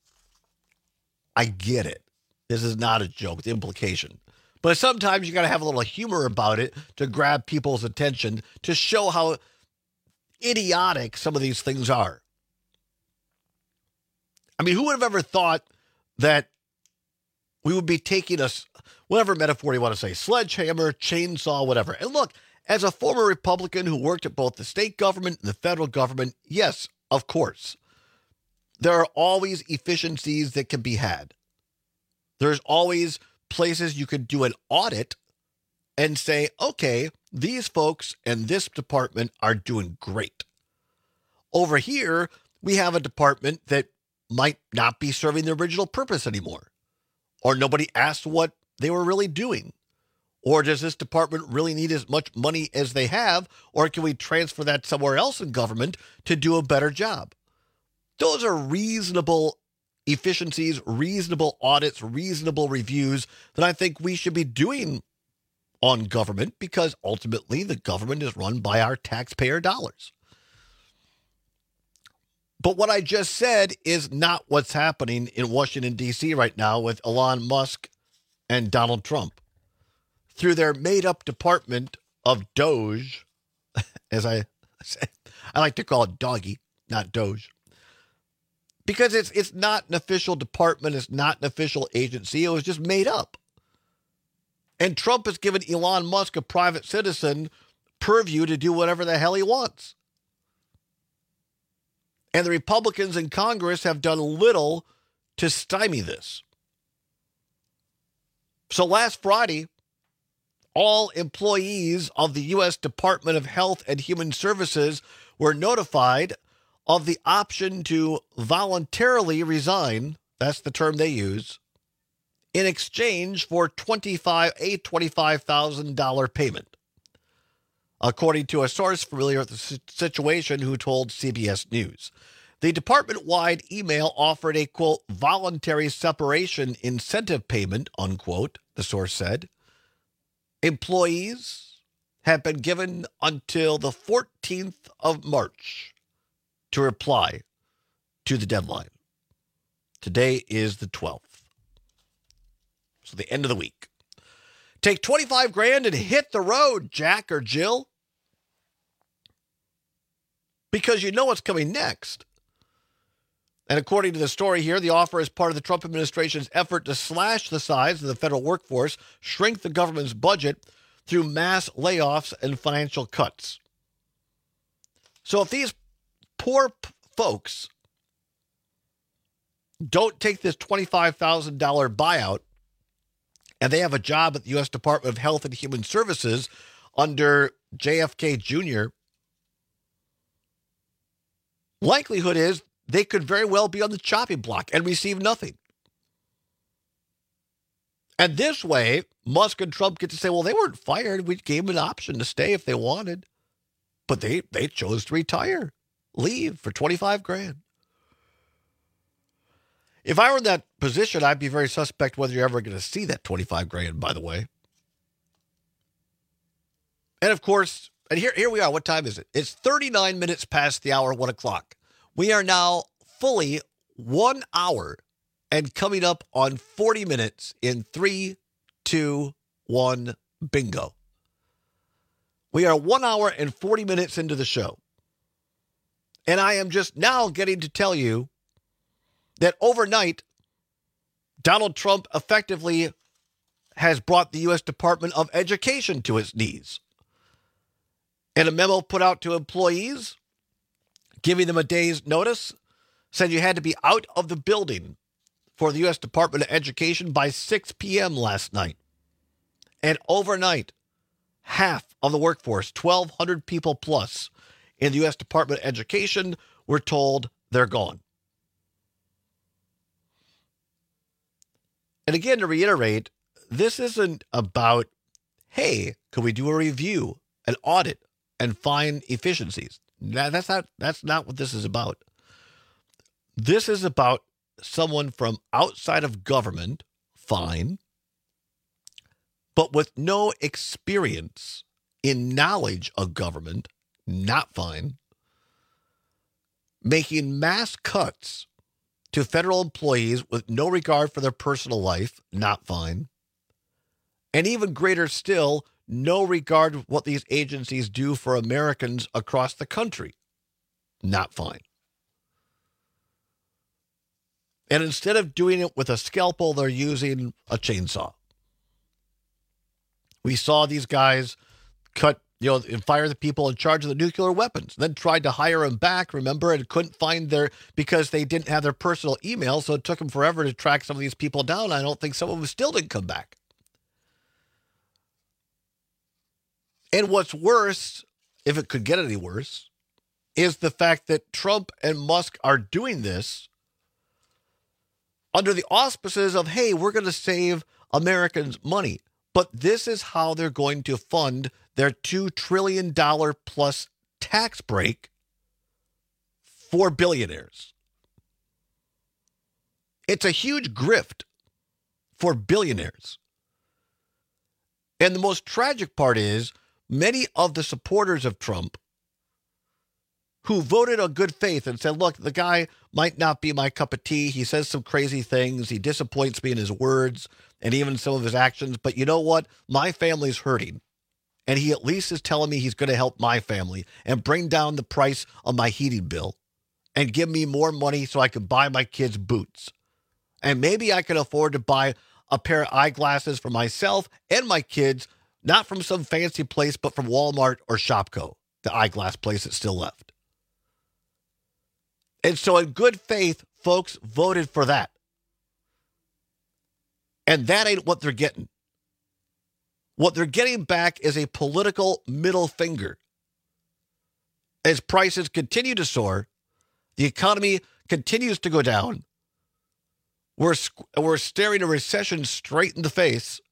I get it. This is not a joke, the implication. But sometimes you got to have a little humor about it to grab people's attention, to show how idiotic some of these things are. I mean, who would have ever thought that we would be taking us, whatever metaphor you want to say, sledgehammer, chainsaw, whatever. And look, as a former Republican who worked at both the state government and the federal government, yes, of course, there are always efficiencies that can be had. There's always places you could do an audit and say, okay, these folks and this department are doing great. Over here, we have a department that might not be serving the original purpose anymore. Or nobody asked what they were really doing. Or does this department really need as much money as they have? Or can we transfer that somewhere else in government to do a better job? Those are reasonable efficiencies, reasonable audits, reasonable reviews that I think we should be doing on government, because ultimately the government is run by our taxpayer dollars. But what I just said is not what's happening in Washington, D C right now with Elon Musk and Donald Trump. Through their made-up department of Doge, as I say, I like to call it Doggy, not Doge. Because it's it's not an official department, it's not an official agency, it was just made up. And Trump has given Elon Musk, a private citizen, purview to do whatever the hell he wants. And the Republicans in Congress have done little to stymie this. So last Friday, all employees of the U S Department of Health and Human Services were notified of the option to voluntarily resign, that's the term they use, in exchange for twenty-five a twenty-five thousand dollars payment. According to a source familiar with the situation who told C B S News. The department-wide email offered a, quote, voluntary separation incentive payment, unquote, the source said. Employees have been given until the fourteenth of March to reply to the deadline. Today is the twelfth. So the end of the week. Take twenty-five grand and hit the road, Jack or Jill. Because you know what's coming next. And according to the story here, the offer is part of the Trump administration's effort to slash the size of the federal workforce, shrink the government's budget through mass layoffs and financial cuts. So if these poor p- folks don't take this twenty-five thousand dollars buyout and they have a job at the U S Department of Health and Human Services under J F K Junior, likelihood is they could very well be on the chopping block and receive nothing. And this way, Musk and Trump get to say, well, they weren't fired. We gave them an option to stay if they wanted. But they, they chose to retire, leave for twenty-five grand. If I were in that position, I'd be very suspect whether you're ever going to see that twenty-five grand, by the way. And of course, and here, here we are. What time is it? It's thirty-nine minutes past the hour, one o'clock. We are now fully one hour and coming up on forty minutes in three, two, one, bingo. We are one hour and forty minutes into the show. And I am just now getting to tell you that overnight, Donald Trump effectively has brought the U S Department of Education to its knees. And a memo put out to employees, giving them a day's notice, said you had to be out of the building for the U S Department of Education by six p.m. last night. And overnight, half of the workforce, twelve hundred people plus in the U S Department of Education, were told they're gone. And again, to reiterate, this isn't about, hey, could we do a review, an audit, and find efficiencies? That's not, that's not what this is about. This is about someone from outside of government, fine, but with no experience in knowledge of government, not fine, making mass cuts to federal employees with no regard for their personal life, not fine, and even greater still, no regard for what these agencies do for Americans across the country, not fine. And instead of doing it with a scalpel, they're using a chainsaw. We saw these guys cut, you know, and fire the people in charge of the nuclear weapons, then tried to hire them back, remember, and couldn't find their, because they didn't have their personal email, so it took them forever to track some of these people down. I don't think some of them still didn't come back. And what's worse, if it could get any worse, is the fact that Trump and Musk are doing this under the auspices of, hey, we're going to save Americans money. But this is how they're going to fund their two trillion dollars plus tax break for billionaires. It's a huge grift for billionaires. And the most tragic part is many of the supporters of Trump who voted on good faith and said, look, the guy might not be my cup of tea. He says some crazy things. He disappoints me in his words and even some of his actions. But you know what? My family's hurting. And he at least is telling me he's going to help my family and bring down the price of my heating bill and give me more money so I can buy my kids boots. And maybe I can afford to buy a pair of eyeglasses for myself and my kids, not from some fancy place, but from Walmart or Shopko, the eyeglass place that's still left. And so in good faith, folks voted for that. And that ain't what they're getting. What they're getting back is a political middle finger. As prices continue to soar, the economy continues to go down. We're, we're staring a recession straight in the face.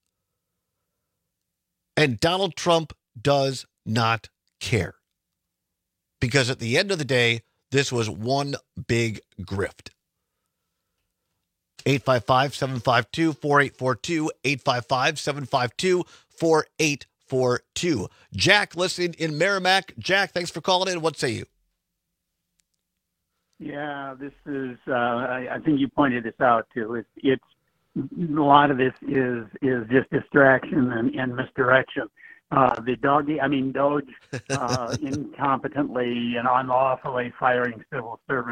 And Donald Trump does not care. Because at the end of the day, this was one big grift. eight five five, seven five two, four eight four two, eight five five, seven five two, four eight four two. Jack, listening in Merrimack. Jack, thanks for calling in. What say you? Yeah, this is, uh, I, I think you pointed this out too. It's, it's a lot of this is is just distraction and, and misdirection. Uh, the dog, I mean, Doge uh, incompetently and unlawfully firing civil servants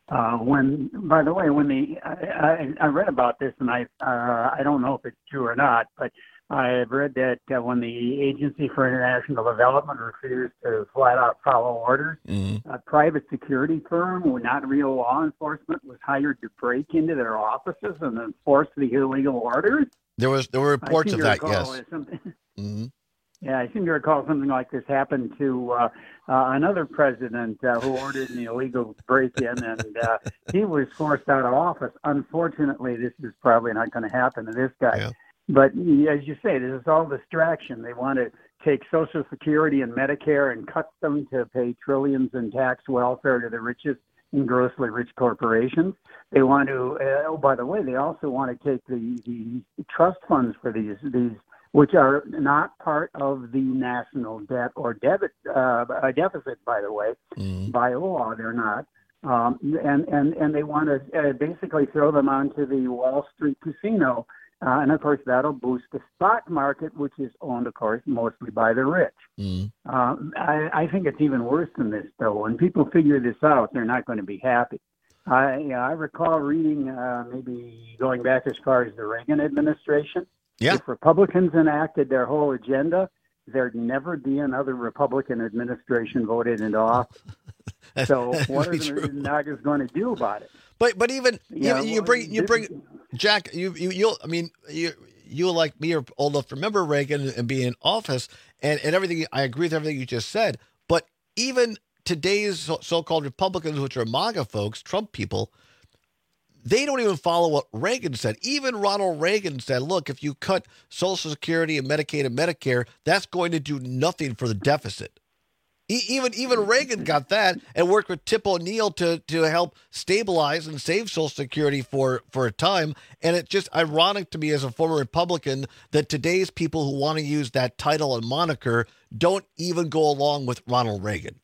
Uh, when, by the way, when the I, I, I read about this, and I uh, I don't know if it's true or not, but I've read that uh, when the Agency for International Development refused to flat out follow orders, Mm-hmm. a private security firm, not real law enforcement, was hired to break into their offices and enforce the illegal orders. There was there were reports I seem of to that. recall Yes. something- Mm-hmm. Yeah, I seem to recall something like this happened to uh, uh, another president uh, who ordered an illegal break-in, and uh, he was forced out of office. Unfortunately, this is probably not going to happen to this guy. Yeah. But as you say, this is all distraction. They want to take Social Security and Medicare and cut them to pay trillions in tax welfare to the richest and grossly rich corporations. They want to, uh, oh, by the way, they also want to take the, the trust funds for these these which are not part of the national debt or debit uh, a deficit, by the way. Mm-hmm. By law, they're not. Um, and, and, and they want to uh, basically throw them onto the Wall Street casino. Uh, and, of course, that'll boost the stock market, which is owned, of course, mostly by the rich. Mm-hmm. Um, I, I think it's even worse than this, though. When people figure this out, they're not going to be happy. I, you know, I recall reading, uh, maybe going back as far as the Reagan administration, Yeah. if Republicans enacted their whole agenda, there'd never be another Republican administration voted into office. So what are the MAGAs going to do about it? But but even, Yeah, even you well, bring you this- bring Jack you you you'll I mean you you like me are old enough to remember Reagan and being in office and, and everything. I agree with everything you just said. But even today's so- so-called Republicans, which are MAGA folks, Trump people, they don't even follow what Reagan said. Even Ronald Reagan said, look, if you cut Social Security and Medicaid and Medicare, that's going to do nothing for the deficit. E- even even Reagan got that and worked with Tip O'Neill to, to help stabilize and save Social Security for, for a time. And it's just ironic to me as a former Republican that today's people who want to use that title and moniker don't even go along with Ronald Reagan.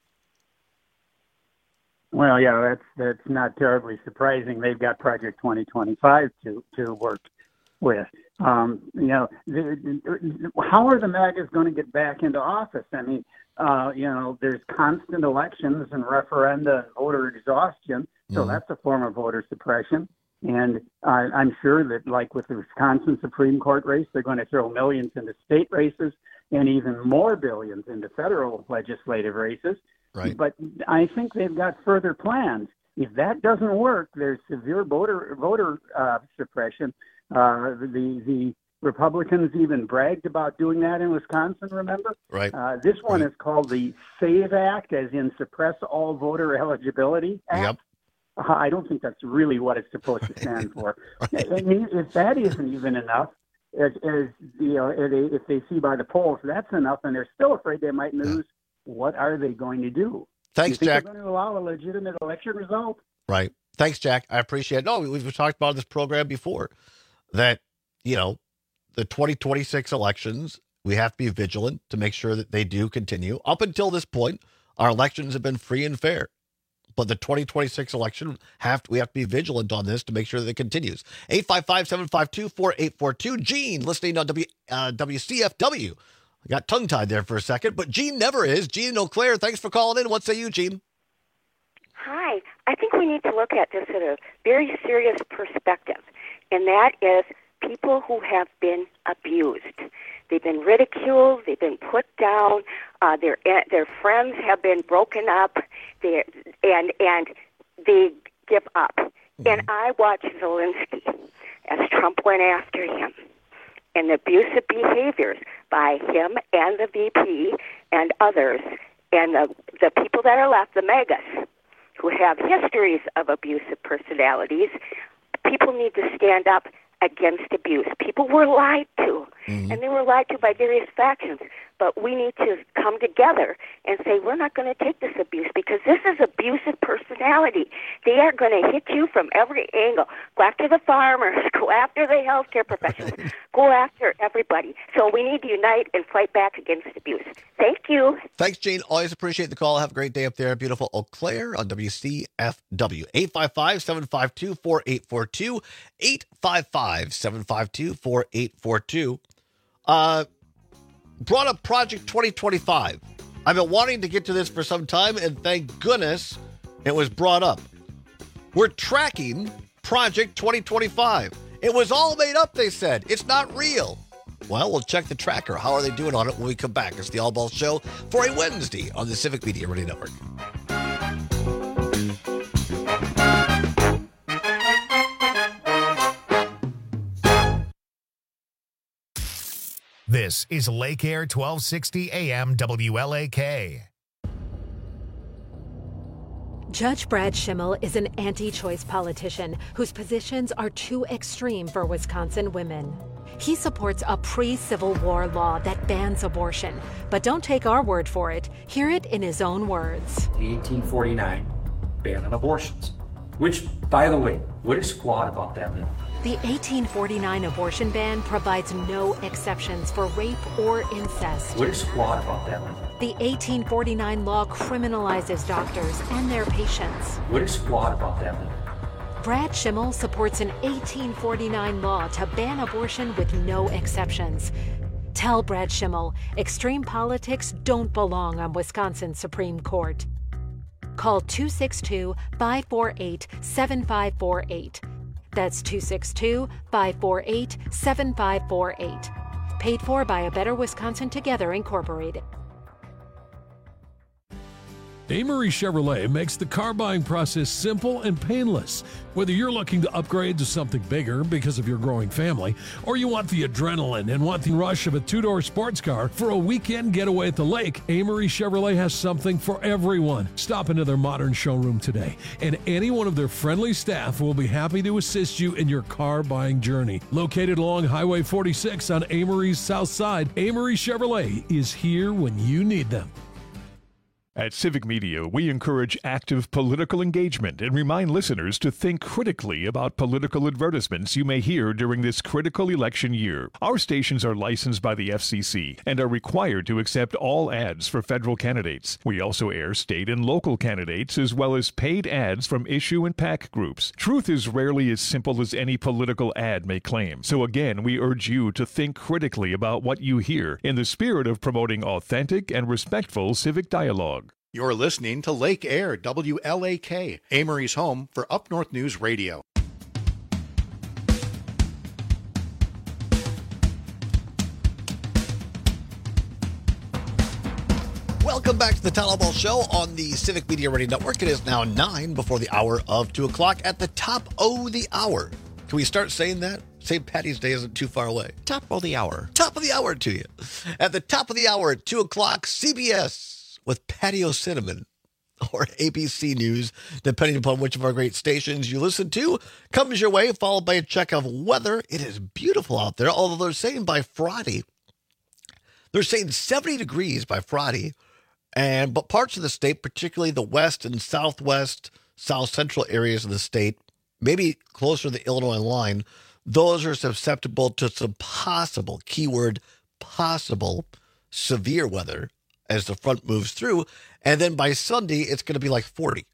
Well, yeah, that's that's not terribly surprising. They've got Project twenty twenty-five to to work with. Um, you know, the, the, how are the MAGAs going to get back into office? I mean, uh, you know, there's constant elections and referenda, voter exhaustion, so Mm-hmm. that's a form of voter suppression. And uh, I'm sure that, like with the Wisconsin Supreme Court race, they're going to throw millions into state races and even more billions into federal legislative races. Right. But I think they've got further plans. If that doesn't work, there's severe voter voter uh, suppression. Uh, the the Republicans even bragged about doing that in Wisconsin. Remember? Right. Uh, this one is called the SAVE Act, as in Suppress All Voter Eligibility Act. Yep. Uh, I don't think that's really what it's supposed to stand for. I mean, if that isn't even enough, as, as you know, if they, if they see by the polls that's enough, and they're still afraid they might lose. What are they going to do? Thanks, you think Jack. They're going to allow a legitimate election result? Right. Thanks, Jack. I appreciate it. No, we- we've talked about this program before that, you know, the twenty twenty-six elections, we have to be vigilant to make sure that they do continue. Up until this point, our elections have been free and fair. But the twenty twenty-six election, have to, we have to be vigilant on this to make sure that it continues. eight five five, seven five two, four eight four two. Gene, listening on w, uh, W C F W. I got tongue-tied there for a second, but Gene never is. Gene in Eau Claire, thanks for calling in. What say you, Gene? Hi. I think we need to look at this at a very serious perspective, and that is people who have been abused. They've been ridiculed. They've been put down. Uh, their their friends have been broken up. They and and they give up. Mm-hmm. And I watched Zelensky as Trump went after him, and the abusive behaviors by him and the V P and others, and the the people that are left, the MAGAs, who have histories of abusive personalities. People need to stand up against abuse. People were lied to, mm-hmm. and they were lied to by various factions. But we need to come together and say, we're not going to take this abuse because this is abusive personality. They are going to hit you from every angle. Go after the farmers. Go after the healthcare professionals. Go after everybody. So we need to unite and fight back against abuse. Thank you. Thanks, Jane. Always appreciate the call. Have a great day up there. Beautiful Eau Claire on W C F W. eight five five, seven five two, four eight four two. eight five five, seven five two, four eight four two. Uh, brought up Project twenty twenty-five. I've been wanting to get to this for some time, and thank goodness it was brought up. We're tracking Project twenty twenty-five. It was all made up, they said. It's not real. Well, we'll check the tracker. How are they doing on it when we come back? It's the All Ball Show for a Wednesday on the Civic Media Radio Network. This is Lake Air twelve sixty A M W L A K. Judge Brad Schimmel is an anti-choice politician whose positions are too extreme for Wisconsin women. He supports a pre-Civil War law that bans abortion. But don't take our word for it. Hear it in his own words. The eighteen forty-nine ban on abortions, which, by the way, what is flawed about that law? The eighteen forty-nine abortion ban provides no exceptions for rape or incest. What is flawed about that law? The eighteen forty-nine law criminalizes doctors and their patients. What is flawed about that law? Brad Schimmel supports an eighteen forty-nine law to ban abortion with no exceptions. Tell Brad Schimmel, extreme politics don't belong on Wisconsin's Supreme Court. Call two six two, five four eight, seven five four eight. That's two six two, five four eight, seven five four eight. Paid for by A Better Wisconsin Together, Incorporated. Amory Chevrolet makes the car buying process simple and painless. Whether you're looking to upgrade to something bigger because of your growing family, or you want the adrenaline and want the rush of a two-door sports car for a weekend getaway at the lake, Amory Chevrolet has something for everyone. Stop into their modern showroom today, and any one of their friendly staff will be happy to assist you in your car buying journey. Located along Highway forty-six on Amory's south side, Amory Chevrolet is here when you need them. At Civic Media, we encourage active political engagement and remind listeners to think critically about political advertisements you may hear during this critical election year. Our stations are licensed by the F C C and are required to accept all ads for federal candidates. We also air state and local candidates as well as paid ads from issue and PAC groups. Truth is rarely as simple as any political ad may claim. So again, we urge you to think critically about what you hear in the spirit of promoting authentic and respectful civic dialogue. You're listening to Lake Air W L A K, Amory's home for Up North News Radio. Welcome back to the Town Hall Ball Show on the Civic Media Radio Network. It is now nine before the hour of two o'clock. At the top of the hour. Can we start saying that? Saint Patty's Day isn't too far away. Top of the hour. Top of the hour to you. At the top of the hour at two o'clock, C B S with Patio Cinnamon, or A B C News, depending upon which of our great stations you listen to, comes your way, followed by a check of weather. It is beautiful out there, although they're saying by Friday, they're saying seventy degrees by Friday, and but parts of the state, particularly the west and southwest, south central areas of the state, maybe closer to the Illinois line, those are susceptible to some possible, keyword, possible, severe weather as the front moves through. And then by Sunday, it's going to be like forty.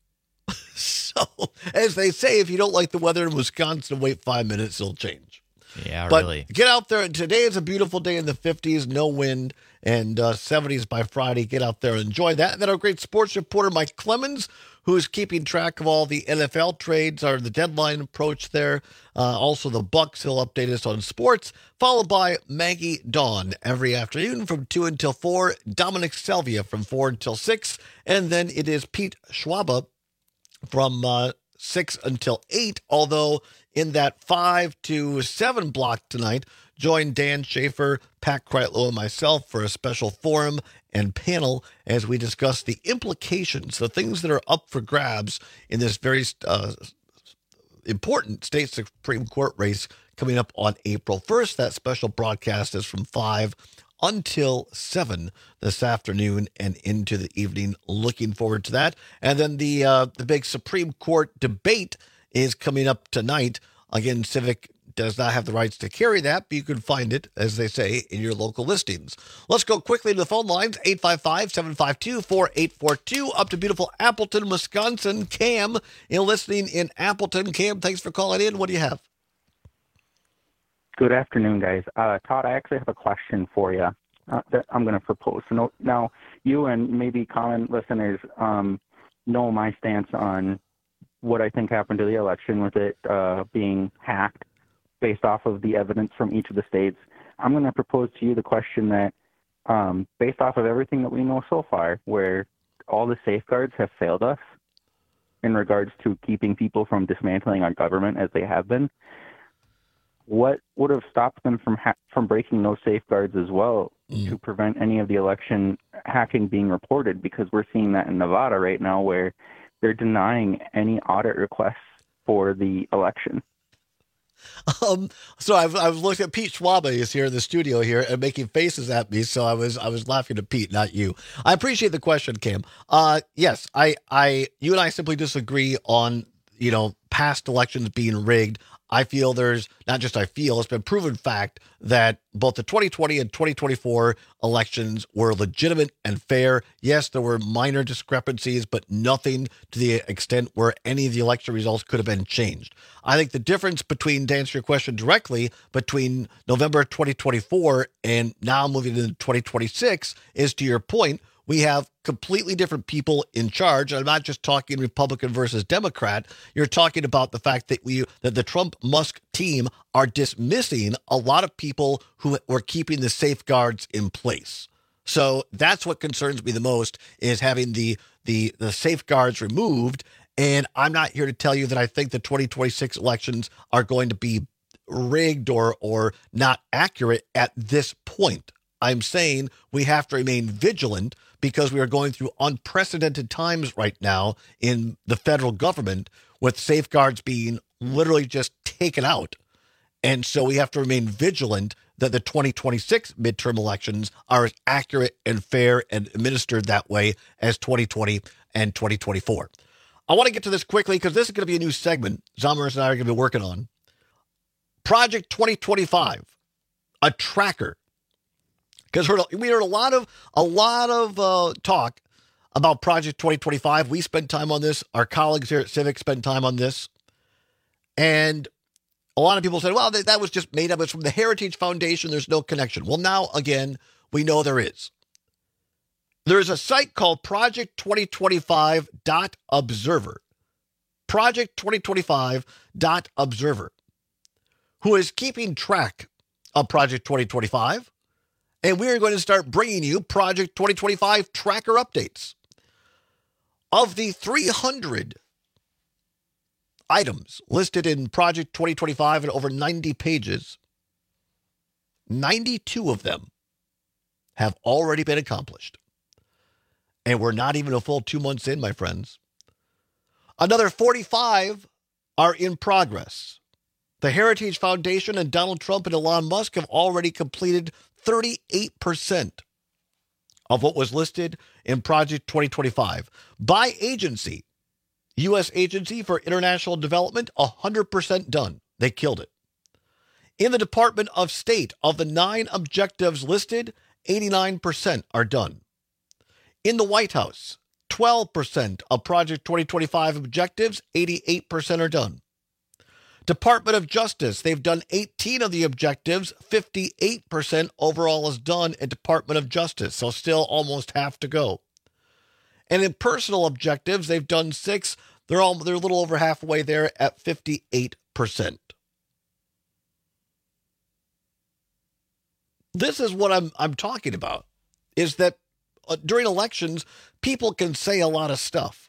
So, as they say, if you don't like the weather in Wisconsin, wait five minutes, it'll change. Yeah, but really. Get out there. Today is a beautiful day in the fifties, no wind, and uh, seventies by Friday. Get out there and enjoy that. And then our great sports reporter, Mike Clemens, who's keeping track of all the N F L trades, or the deadline approach there. Uh, also, the Bucks, he'll update us on sports, followed by Maggie Dawn every afternoon from two until four, Dominic Selvia from four until six, and then it is Pete Schwaba from uh, six until eight, although in that five to seven block tonight, join Dan Schaefer, Pat Kreitlow, and myself for a special forum and panel as we discuss the implications, the things that are up for grabs in this very uh, important state Supreme Court race coming up on April first. That special broadcast is from five until seven this afternoon and into the evening. Looking forward to that. And then the uh, the big Supreme Court debate is coming up tonight. Again, Civic does not have the rights to carry that, but you can find it, as they say, in your local listings. Let's go quickly to the phone lines, eight five five, seven five two, four eight four two, up to beautiful Appleton, Wisconsin. Cam, in listening in Appleton. Cam, thanks for calling in. What do you have? Good afternoon, guys. Uh, Todd, I actually have a question for you uh, that I'm going to propose. So no, now, you and maybe common listeners um, know my stance on what I think happened to the election with it uh, being hacked based off of the evidence from each of the states, I'm going to propose to you the question that, um, based off of everything that we know so far, where all the safeguards have failed us in regards to keeping people from dismantling our government as they have been, what would have stopped them from ha- from breaking those safeguards as well mm. to prevent any of the election hacking being reported? Because we're seeing that in Nevada right now, where they're denying any audit requests for the election. Um, so I've I've looked at Pete Schwaba is here in the studio here and making faces at me. So I was I was laughing at Pete, not you. I appreciate the question, Cam. Uh, yes, I I you and I simply disagree on, you know, past elections being rigged. I feel there's not just I feel it's been proven fact that both the twenty twenty and twenty twenty-four elections were legitimate and fair. Yes, there were minor discrepancies, but nothing to the extent where any of the election results could have been changed. I think the difference between, to answer your question directly, between November twenty twenty-four and now moving into twenty twenty-six is, to your point, we have completely different people in charge. And I'm not just talking Republican versus Democrat. You're talking about the fact that we that the Trump-Musk team are dismissing a lot of people who were keeping the safeguards in place. So that's what concerns me the most, is having the the the safeguards removed. And I'm not here to tell you that I think the twenty twenty-six elections are going to be rigged or or not accurate at this point. I'm saying we have to remain vigilant because we are going through unprecedented times right now in the federal government, with safeguards being literally just taken out. And so we have to remain vigilant that the twenty twenty-six midterm elections are as accurate and fair and administered that way as twenty twenty and twenty twenty-four. I want to get to this quickly because this is going to be a new segment Zomers and I are going to be working on. Project twenty twenty-five, a tracker. Because we heard a lot of a lot of uh, talk about Project twenty twenty-five. We spent time on this. Our colleagues here at Civic spent time on this. And a lot of people said, well, that, that was just made up. It's from the Heritage Foundation. There's no connection. Well, now, again, we know there is. There's a site called project twenty twenty-five dot observer. project twenty twenty-five dot observer, who is keeping track of Project twenty twenty-five. And we are going to start bringing you Project twenty twenty-five tracker updates. Of the three hundred items listed in Project twenty twenty-five and over ninety pages, ninety-two of them have already been accomplished. And we're not even a full two months in, my friends. Another forty-five are in progress. The Heritage Foundation and Donald Trump and Elon Musk have already completed thirty-eight percent of what was listed in Project twenty twenty-five. By agency, U S Agency for International Development, one hundred percent done. They killed it. In the Department of State, of the nine objectives listed, eighty-nine percent are done. In the White House, twelve percent of Project twenty twenty-five objectives, eighty-eight percent are done. Department of Justice, they've done eighteen of the objectives, fifty-eight percent overall is done at Department of Justice, so still almost half to go. And in personal objectives, they've done six, they're all they're a little over halfway there at fifty-eight percent. This is what I'm I'm talking about, is that uh, during elections, people can say a lot of stuff.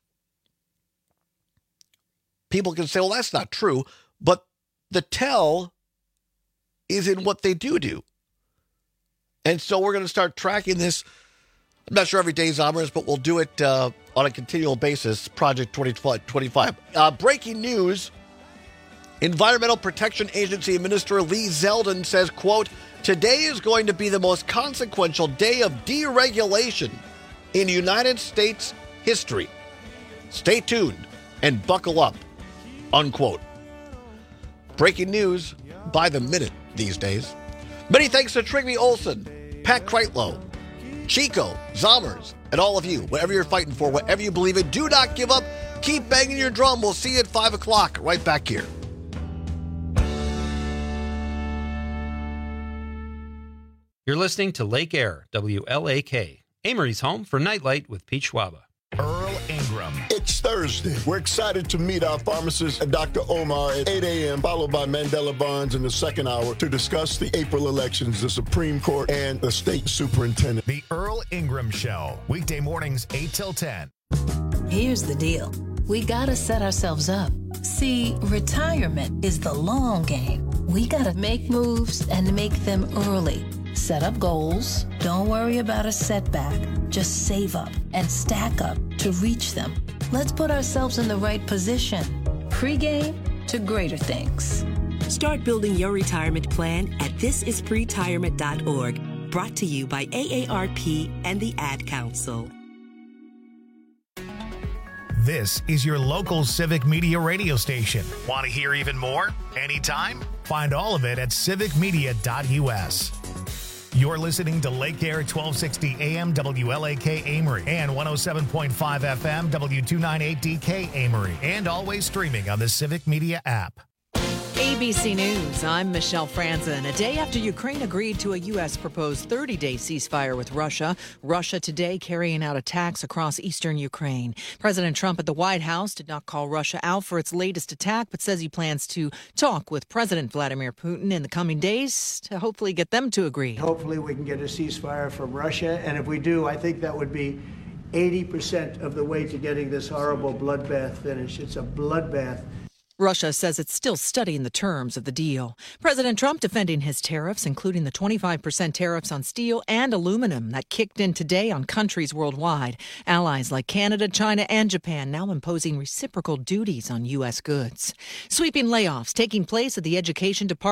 People can say, well, that's not true. But the tell is in what they do do. And so we're going to start tracking this. I'm not sure every day, Zomers, but we'll do it uh, on a continual basis. Project twenty twenty-five. Uh, breaking news. Environmental Protection Agency Minister Lee Zeldin says, quote, today is going to be the most consequential day of deregulation in United States history. Stay tuned and buckle up, unquote. Breaking news by the minute these days. Many thanks to Trigby Olson, Pat Kreitlow, Chico, Zomers, and all of you. Whatever you're fighting for, whatever you believe in, do not give up. Keep banging your drum. We'll see you at five o'clock right back here. You're listening to Lake Air, W L A K, Amory's home for Nightlight with Pete Schwaba. Earl Ingram. It next Thursday. We're excited to meet our pharmacist and Doctor Omar at eight a.m., followed by Mandela Barnes in the second hour to discuss the April elections, the Supreme Court, and the state superintendent. The Earl Ingram Show, weekday mornings eight till ten. Here's the deal. We gotta set ourselves up. See, retirement is the long game. We gotta make moves and make them early. Set up goals. Don't worry about a setback. Just save up and stack up to reach them. Let's put ourselves in the right position. Pre-game to greater things. Start building your retirement plan at this is pretirement dot org. Brought to you by A A R P and the Ad Council. This is your local Civic Media radio station. Want to hear even more? Anytime? Find all of it at civic media dot u s. You're listening to Lake Air twelve sixty A M W L A K Amory and one oh seven point five F M W two ninety-eight D K Amory, and always streaming on the Civic Media app. A B C News, I'm Michelle Franzen. A day after Ukraine agreed to a U S proposed thirty-day ceasefire with Russia, Russia today carrying out attacks across eastern Ukraine. President Trump at the White House did not call Russia out for its latest attack, but says he plans to talk with President Vladimir Putin in the coming days to hopefully get them to agree. Hopefully we can get a ceasefire from Russia, and if we do, I think that would be eighty percent of the way to getting this horrible bloodbath finished. It's a bloodbath. Russia says it's still studying the terms of the deal. President Trump defending his tariffs, including the twenty-five percent tariffs on steel and aluminum that kicked in today on countries worldwide. Allies like Canada, China, and Japan now imposing reciprocal duties on U S goods. Sweeping layoffs taking place at the Education Department.